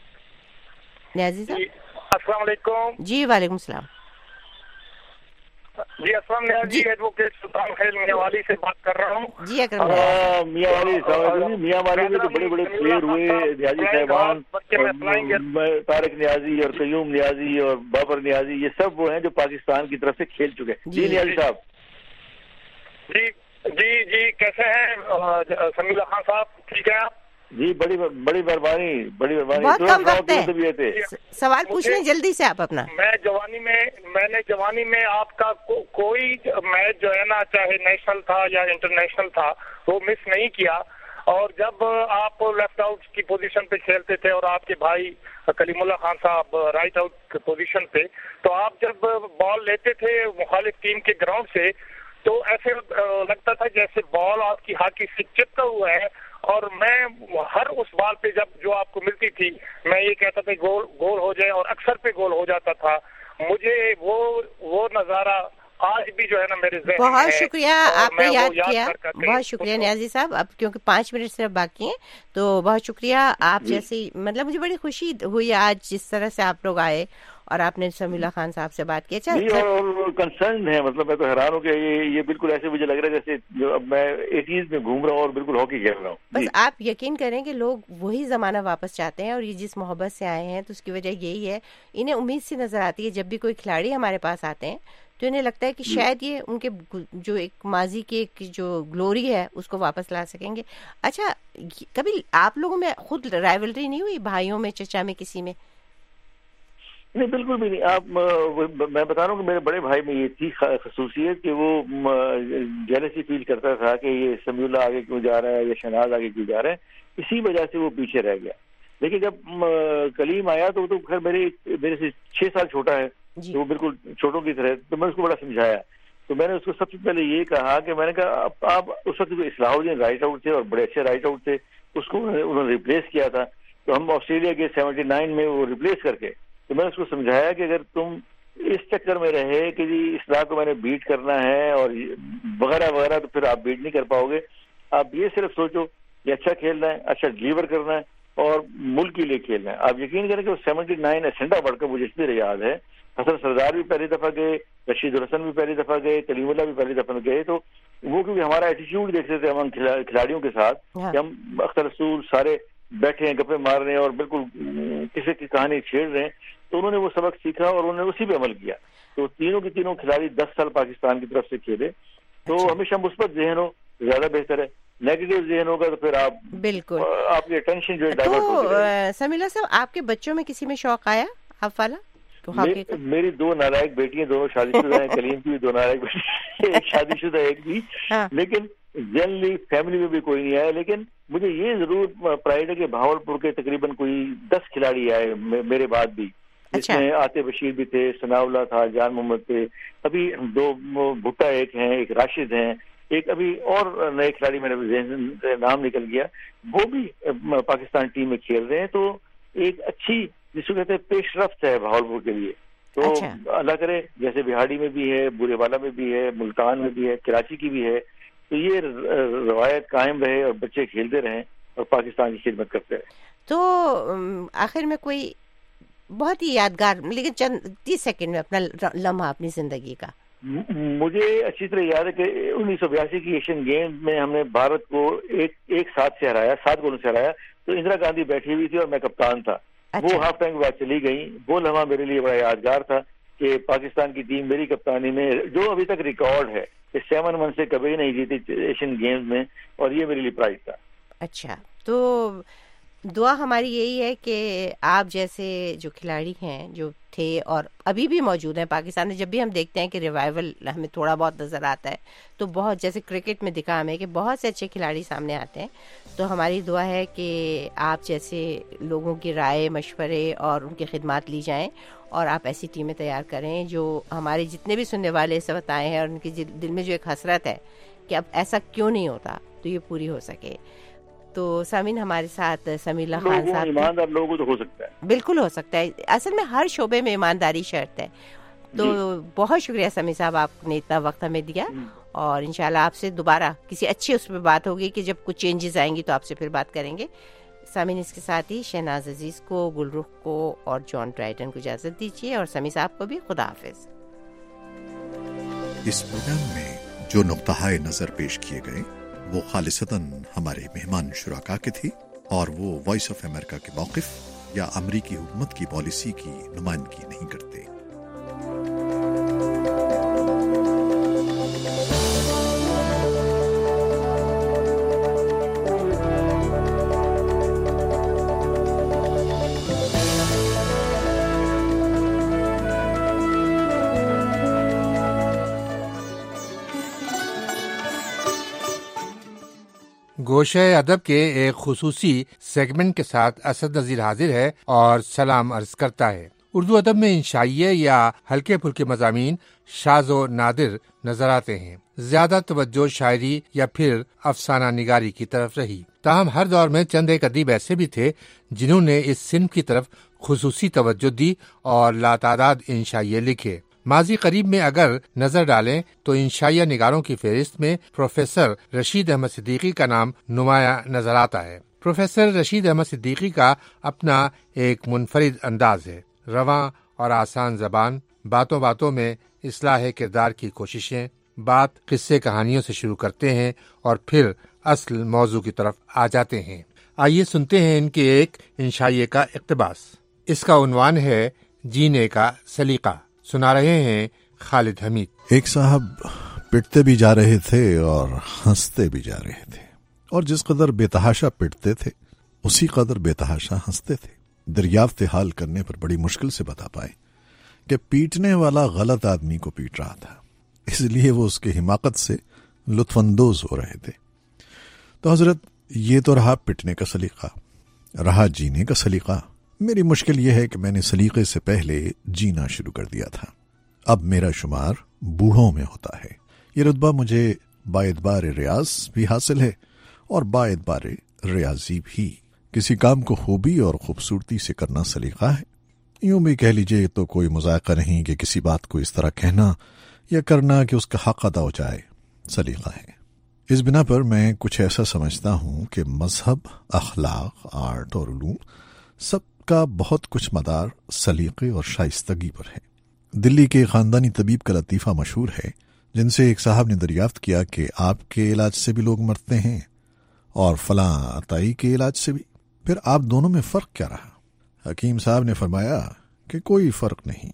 نیازی صاحب السلام علیکم. جی وعلیکم السلام. جی اسلام نیاز جی ایڈوکیٹ سلطان خیل میاں والی سے بات کر رہا ہوں. جی اکرم میاں والی میاں والی میں تو بڑے بڑے پلیئر ہوئے, نیازی صاحبان, طارق نیازی اور قیوم نیازی اور بابر نیازی, یہ سب وہ ہیں جو پاکستان کی طرف سے کھیل چکے. جی نیازی صاحب. جی جی جی کیسے ہیں سمیع اللہ خان صاحب, ٹھیک ہے آپ؟ جی بڑی بڑی مہربانی بڑی مہربانی. بہت کم وقت ہے, سوال پوچھ لیں جلدی سے آپ اپنا. میں جوانی میں میں نے جوانی میں آپ کا کوئی میچ جو ہے نا, چاہے نیشنل تھا یا انٹرنیشنل تھا, وہ مس نہیں کیا. اور جب آپ لیفٹ آؤٹ کی پوزیشن پہ کھیلتے تھے اور آپ کے بھائی کلیم اللہ خان صاحب رائٹ آؤٹ پوزیشن پہ, تو آپ جب بال لیتے تھے مخالف ٹیم کے گراؤنڈ سے, تو ایسے لگتا تھا جیسے بال آپ کی ہاکی سے چپکا ہوا ہے. اور میں ہر اس بال پہ جب جو آپ کو ملتی تھی, میں یہ کہتا تھا گول گول ہو جائے, اور اکثر پہ گول ہو جاتا تھا. مجھے وہ وہ نظارہ آج بھی جو ہے نا میرے ذہن میں ہے. بہت شکریہ آپ نے یاد کیا, بہت شکریہ نیازی صاحب. اب کیونکہ پانچ منٹ صرف باقی ہیں, تو بہت شکریہ آپ جیسی, مطلب مجھے بڑی خوشی ہوئی آج جس طرح سے آپ لوگ آئے اور آپ نے سمیع اللہ خان صاحب سے بات کی. اچھا اور کنسرن ہے, مطلب میں تو حیران ہوں کہ یہ یہ بالکل ایسے مجھے لگ رہا ہے جیسے جو اب میں ایٹیز میں گھوم رہا ہوں اور بالکل ہاکی کھیل رہا ہوں. بس آپ یقین کریں کہ لوگ وہی زمانہ واپس چاہتے ہیں, اور یہ جس محبت سے آئے ہیں تو اس کی وجہ یہی ہے, انہیں امید سی نظر آتی ہے جب بھی کوئی کھلاڑی ہمارے پاس آتے ہیں تو انہیں لگتا ہے کہ شاید یہ ان کے جو ایک ماضی کی ایک جو گلوری ہے اس کو واپس لا سکیں گے. اچھا کبھی آپ لوگوں میں خود رائیولری نہیں ہوئی, بھائیوں میں, چچا میں, کسی میں؟ نہیں بالکل بھی نہیں. آپ میں بتا رہا ہوں کہ میرے بڑے بھائی میں یہ تھی خصوصیت کہ وہ جیلسی فیل کرتا تھا کہ یہ سمیع اللہ آگے کیوں جا رہا ہے یا شہناز آگے کیوں جا رہا ہے, اسی وجہ سے وہ پیچھے رہ گیا. لیکن جب کلیم آیا تو وہ تو خیر میرے میرے سے چھ سال چھوٹا ہے, تو وہ بالکل چھوٹوں کی طرح, تو میں اس کو بڑا سمجھایا. تو میں نے اس کو سب سے پہلے یہ کہا کہ میں نے کہا آپ اس وقت اصلاح الدین رائٹ آؤٹ تھے اور بڑے اچھے رائٹ آؤٹ تھے, اس کو انہوں نے ریپلیس کیا تھا. تو ہم آسٹریلیا کے سیونٹی نائن میں وہ ریپلیس کر کے, تو میں نے اس کو سمجھایا کہ اگر تم اس چکر میں رہے کہ جی اصلاح کو میں نے بیٹ کرنا ہے اور وغیرہ وغیرہ, تو پھر آپ بیٹ نہیں کر پاؤ گے. آپ یہ صرف سوچو کہ اچھا کھیلنا ہے, اچھا ڈلیور کرنا ہے اور ملک کے لیے کھیلنا ہے. آپ یقین کریں کہ وہ سیونٹی نائن اسنڈا ورلڈ کپ مجھے اس لیے یاد ہے, حسن سردار بھی پہلی دفعہ گئے, رشید الحسن بھی پہلی دفعہ گئے, کلیم اللہ بھی پہلی دفعہ گئے. تو وہ کیونکہ ہمارا ایٹیچیوڈ دیکھتے تھے ہم کھلاڑیوں کے ساتھ کہ ہم اختر رسول سارے بیٹھے ہیں, گپے مار رہے ہیں اور بالکل کسی کی کہانی چھیڑ رہے ہیں. تو انہوں نے وہ سبق سیکھا اور انہوں نے اسی پہ عمل کیا. تو تینوں کی تینوں کھلاڑی دس سال پاکستان کی طرف سے کھیلے. تو ہمیشہ مثبت ذہن ہو زیادہ بہتر ہے, نیگیٹو ذہن ہوگا تو پھر آپ بالکل آپ کی اٹینشن جو ہے ڈائیورٹ ہو جائے گی. سمیع اللہ صاحب آپ کے بچوں میں کسی میں شوق آیا آپ والا؟ میری دو نالائق بیٹی ہیں, دونوں شادی شدہ ہیں. کلیم کی بھی دو نالائق بیٹی, ایک شادی شدہ ایک بھی, لیکن جنرلی فیملی میں بھی کوئی نہیں آیا. لیکن مجھے یہ ضرور پرائڈ ہے کہ بھاولپور کے تقریباً کوئی دس کھلاڑی آئے میرے بعد بھی, جس میں عاطف بشیر بھی تھے, ثناء اللہ تھا, جان محمد تھے, ابھی دو بھٹا ایک ہیں, ایک راشد ہیں, ایک ابھی اور نئے کھلاڑی میرے نام نکل گیا, وہ بھی پاکستان ٹیم میں کھیل رہے ہیں. تو ایک اچھی جس کو کہتے ہیں پیش رفت ہے بھاولپور کے لیے. تو اللہ کرے جیسے بہاڑی میں بھی ہے, بورے والا میں بھی ہے, ملتان میں بھی ہے, کراچی کی بھی ہے, تو یہ روایت قائم رہے اور بچے کھیلتے رہیں اور پاکستان کی خدمت کرتے رہیں. تو آخر میں کوئی بہت ہی یادگار, لیکن چند تیس سیکنڈ میں اپنا لمحہ اپنی زندگی کا. مجھے اچھی طرح یاد ہے کہ انیس سو بیاسی کی ایشین گیمز میں ہم نے بھارت کو ایک ایک ساتھ سے ہرایا, سات گولوں سے ہرایا. تو اندرا گاندھی بیٹھی ہوئی تھی اور میں کپتان تھا. وہ ہاف ٹائم کے بعد چلی گئی. وہ لمحہ میرے لیے بڑا یادگار تھا کہ پاکستان کی ٹیم میری کپتانی میں, جو ابھی تک ریکارڈ ہے کہ سیون ون سے کبھی نہیں جیتی ایشین گیمز میں, اور یہ میرے لیے پرائز تھا. اچھا, تو دعا ہماری یہی ہے کہ آپ جیسے جو کھلاڑی ہیں جو تھے اور ابھی بھی موجود ہیں پاکستان میں, جب بھی ہم دیکھتے ہیں کہ ریوائول ہمیں تھوڑا بہت نظر آتا ہے, تو بہت جیسے کرکٹ میں دکھا ہمیں کہ بہت سے اچھے کھلاڑی سامنے آتے ہیں. تو ہماری دعا ہے کہ آپ جیسے لوگوں کی رائے مشورے اور ان کی خدمات لی جائیں, اور آپ ایسی ٹیمیں تیار کریں جو ہمارے جتنے بھی سننے والے اس وقت آئے ہیں اور ان کے دل میں جو ایک حسرت ہے کہ اب ایسا کیوں نہیں ہوتا, تو یہ پوری ہو سکے. تو سامعین ہمارے ساتھ سمیع اللہ خان صاحب, ایماندار لوگوں تو ہو سکتا ہے, بالکل ہو سکتا ہے. اصل میں ہر شعبے میں ایمانداری شرط ہے. تو بہت شکریہ سمیع صاحب, آپ نے اتنا وقت ہمیں دیا, اور انشاءاللہ آپ سے دوبارہ کسی اچھے اس پہ بات ہوگی کہ جب کچھ چینجز آئیں گی تو آپ سے پھر بات کریں گے. سامعین اس کے ساتھ ہی شہناز عزیز کو, گلرخ کو اور جان ڈرائٹن کو اجازت دیجیے, اور سمیع صاحب کو بھی خدا حافظ. اس پروگرام میں جو نقطۂ نظر پیش کیے گئے وہ خالصتاً ہمارے مہمان شرکا کے تھے اور وہ وائس آف امریکہ کے موقف یا امریکی حکومت کی پالیسی کی نمائندگی نہیں کرتے۔ گوشہ ادب کے ایک خصوصی سیگمنٹ کے ساتھ اسد نذیر حاضر ہے اور سلام عرض کرتا ہے۔ اردو ادب میں انشائیے یا ہلکے پھلکے مضامین شاذ و نادر نظر آتے ہیں۔ زیادہ توجہ شاعری یا پھر افسانہ نگاری کی طرف رہی، تاہم ہر دور میں چند ایک ادیب ایسے بھی تھے جنہوں نے اس صنف کی طرف خصوصی توجہ دی اور لاتعداد انشائیے لکھے۔ ماضی قریب میں اگر نظر ڈالیں تو انشائیہ نگاروں کی فہرست میں پروفیسر رشید احمد صدیقی کا نام نمایاں نظر آتا ہے۔ پروفیسر رشید احمد صدیقی کا اپنا ایک منفرد انداز ہے، رواں اور آسان زبان، باتوں باتوں میں اصلاح کردار کی کوششیں، بات قصے کہانیوں سے شروع کرتے ہیں اور پھر اصل موضوع کی طرف آ جاتے ہیں۔ آئیے سنتے ہیں ان کے ایک انشائیے کا اقتباس۔ اس کا عنوان ہے جینے کا سلیقہ۔ سنا رہے ہیں خالد حمید۔ ایک صاحب پٹتے بھی جا رہے تھے اور ہنستے بھی جا رہے تھے، اور جس قدر بے تحاشا پٹتے تھے اسی قدر بے تحاشا ہنستے تھے۔ دریافت حال کرنے پر بڑی مشکل سے بتا پائے کہ پیٹنے والا غلط آدمی کو پیٹ رہا تھا، اس لیے وہ اس کی حماقت سے لطف اندوز ہو رہے تھے۔ تو حضرت، یہ تو رہا پٹنے کا سلیقہ، رہا جینے کا سلیقہ۔ میری مشکل یہ ہے کہ میں نے سلیقے سے پہلے جینا شروع کر دیا تھا۔ اب میرا شمار بوڑھوں میں ہوتا ہے۔ یہ رتبہ مجھے باعتبار ریاض بھی حاصل ہے اور باعتبار ریاضی بھی۔ کسی کام کو خوبی اور خوبصورتی سے کرنا سلیقہ ہے۔ یوں بھی کہہ لیجئے تو کوئی مذائقہ نہیں کہ کسی بات کو اس طرح کہنا یا کرنا کہ اس کا حق ادا ہو جائے، سلیقہ ہے۔ اس بنا پر میں کچھ ایسا سمجھتا ہوں کہ مذہب، اخلاق، آرٹ اور علوم سب کا بہت کچھ مدار سلیقے اور شائستگی پر ہے۔ دلی کے خاندانی طبیب کا لطیفہ مشہور ہے، جن سے ایک صاحب نے دریافت کیا کہ آپ کے علاج سے بھی لوگ مرتے ہیں اور فلاں عطائی کے علاج سے بھی، پھر آپ دونوں میں فرق کیا رہا؟ حکیم صاحب نے فرمایا کہ کوئی فرق نہیں،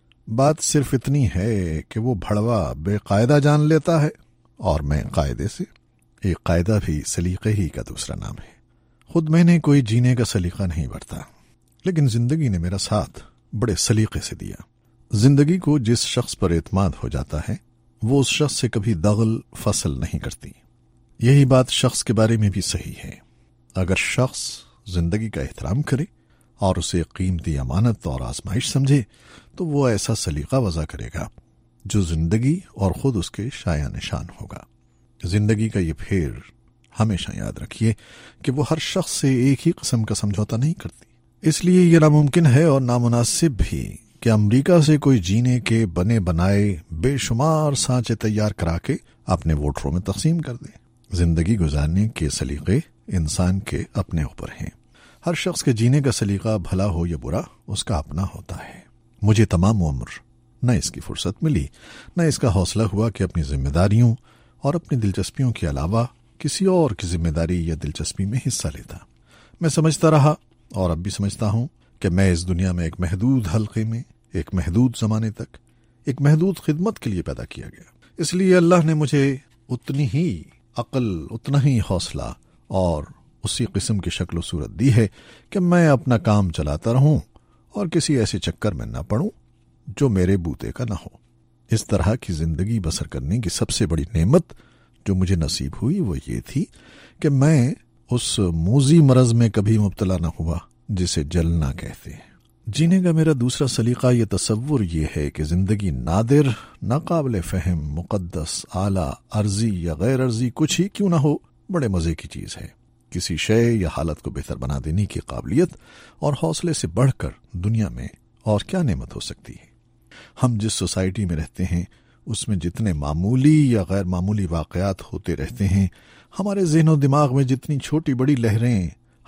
بات صرف اتنی ہے کہ وہ بھڑوا بے قاعدہ جان لیتا ہے اور میں قاعدے سے۔ ایک قاعدہ بھی سلیقے ہی کا دوسرا نام ہے۔ خود میں نے کوئی جینے کا سلیقہ نہیں برتا، لیکن زندگی نے میرا ساتھ بڑے سلیقے سے دیا۔ زندگی کو جس شخص پر اعتماد ہو جاتا ہے وہ اس شخص سے کبھی دغل فصل نہیں کرتی۔ یہی بات شخص کے بارے میں بھی صحیح ہے۔ اگر شخص زندگی کا احترام کرے اور اسے قیمتی امانت اور آزمائش سمجھے تو وہ ایسا سلیقہ وضع کرے گا جو زندگی اور خود اس کے شایع نشان ہوگا۔ زندگی کا یہ پھیر ہمیشہ یاد رکھیے کہ وہ ہر شخص سے ایک ہی قسم کا سمجھوتا نہیں کرتی۔ اس لیے یہ ناممکن ہے اور نامناسب بھی کہ امریکہ سے کوئی جینے کے بنے بنائے بے شمار سانچے تیار کرا کے اپنے ووٹروں میں تقسیم کر دے۔ زندگی گزارنے کے سلیقے انسان کے اپنے اوپر ہیں۔ ہر شخص کے جینے کا سلیقہ بھلا ہو یا برا اس کا اپنا ہوتا ہے۔ مجھے تمام عمر نہ اس کی فرصت ملی نہ اس کا حوصلہ ہوا کہ اپنی ذمہ داریوں اور اپنی دلچسپیوں کے علاوہ کسی اور کی ذمہ داری یا دلچسپی میں حصہ لیتا۔ میں سمجھتا رہا اور اب بھی سمجھتا ہوں کہ میں اس دنیا میں ایک محدود حلقے میں ایک محدود زمانے تک ایک محدود خدمت کے لیے پیدا کیا گیا۔ اس لیے اللہ نے مجھے اتنی ہی عقل، اتنا ہی حوصلہ اور اسی قسم کی شکل و صورت دی ہے کہ میں اپنا کام چلاتا رہوں اور کسی ایسے چکر میں نہ پڑوں جو میرے بوتے کا نہ ہو۔ اس طرح کی زندگی بسر کرنے کی سب سے بڑی نعمت جو مجھے نصیب ہوئی وہ یہ تھی کہ میں اس موذی مرض میں کبھی مبتلا نہ ہوا جسے جلنا کہتے ہیں۔ جینے کا میرا دوسرا سلیقہ یہ تصور یہ ہے کہ زندگی نادر، ناقابل فہم، مقدس، اعلیٰ، عرضی یا غیر عرضی کچھ ہی کیوں نہ ہو، بڑے مزے کی چیز ہے۔ کسی شے یا حالت کو بہتر بنا دینے کی قابلیت اور حوصلے سے بڑھ کر دنیا میں اور کیا نعمت ہو سکتی ہے۔ ہم جس سوسائٹی میں رہتے ہیں اس میں جتنے معمولی یا غیر معمولی واقعات ہوتے رہتے ہیں، ہمارے ذہن و دماغ میں جتنی چھوٹی بڑی لہریں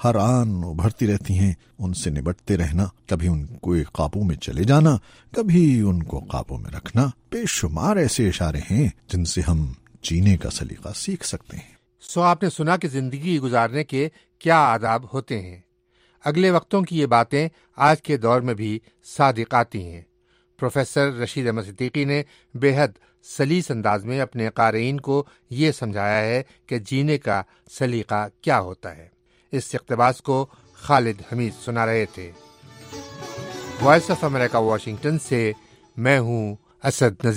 ہر آن ابھرتی رہتی ہیں، ان سے نبٹتے رہنا، کبھی ان کو ایک قابو میں چلے جانا، کبھی ان کو قابو میں رکھنا، بے شمار ایسے اشارے ہیں جن سے ہم جینے کا سلیقہ سیکھ سکتے ہیں۔ سو آپ نے سنا کہ زندگی گزارنے کے کیا آداب ہوتے ہیں۔ اگلے وقتوں کی یہ باتیں آج کے دور میں بھی صادق آتی ہیں۔ پروفیسر رشید احمد صدیقی نے بے حد سلیس انداز میں اپنے قارئین کو یہ سمجھایا ہے کہ جینے کا سلیقہ کیا ہوتا ہے۔ اس اقتباس کو خالد حمید سنا رہے تھے۔ وائس آف امریکہ واشنگٹن سے میں ہوں اسد نذیر۔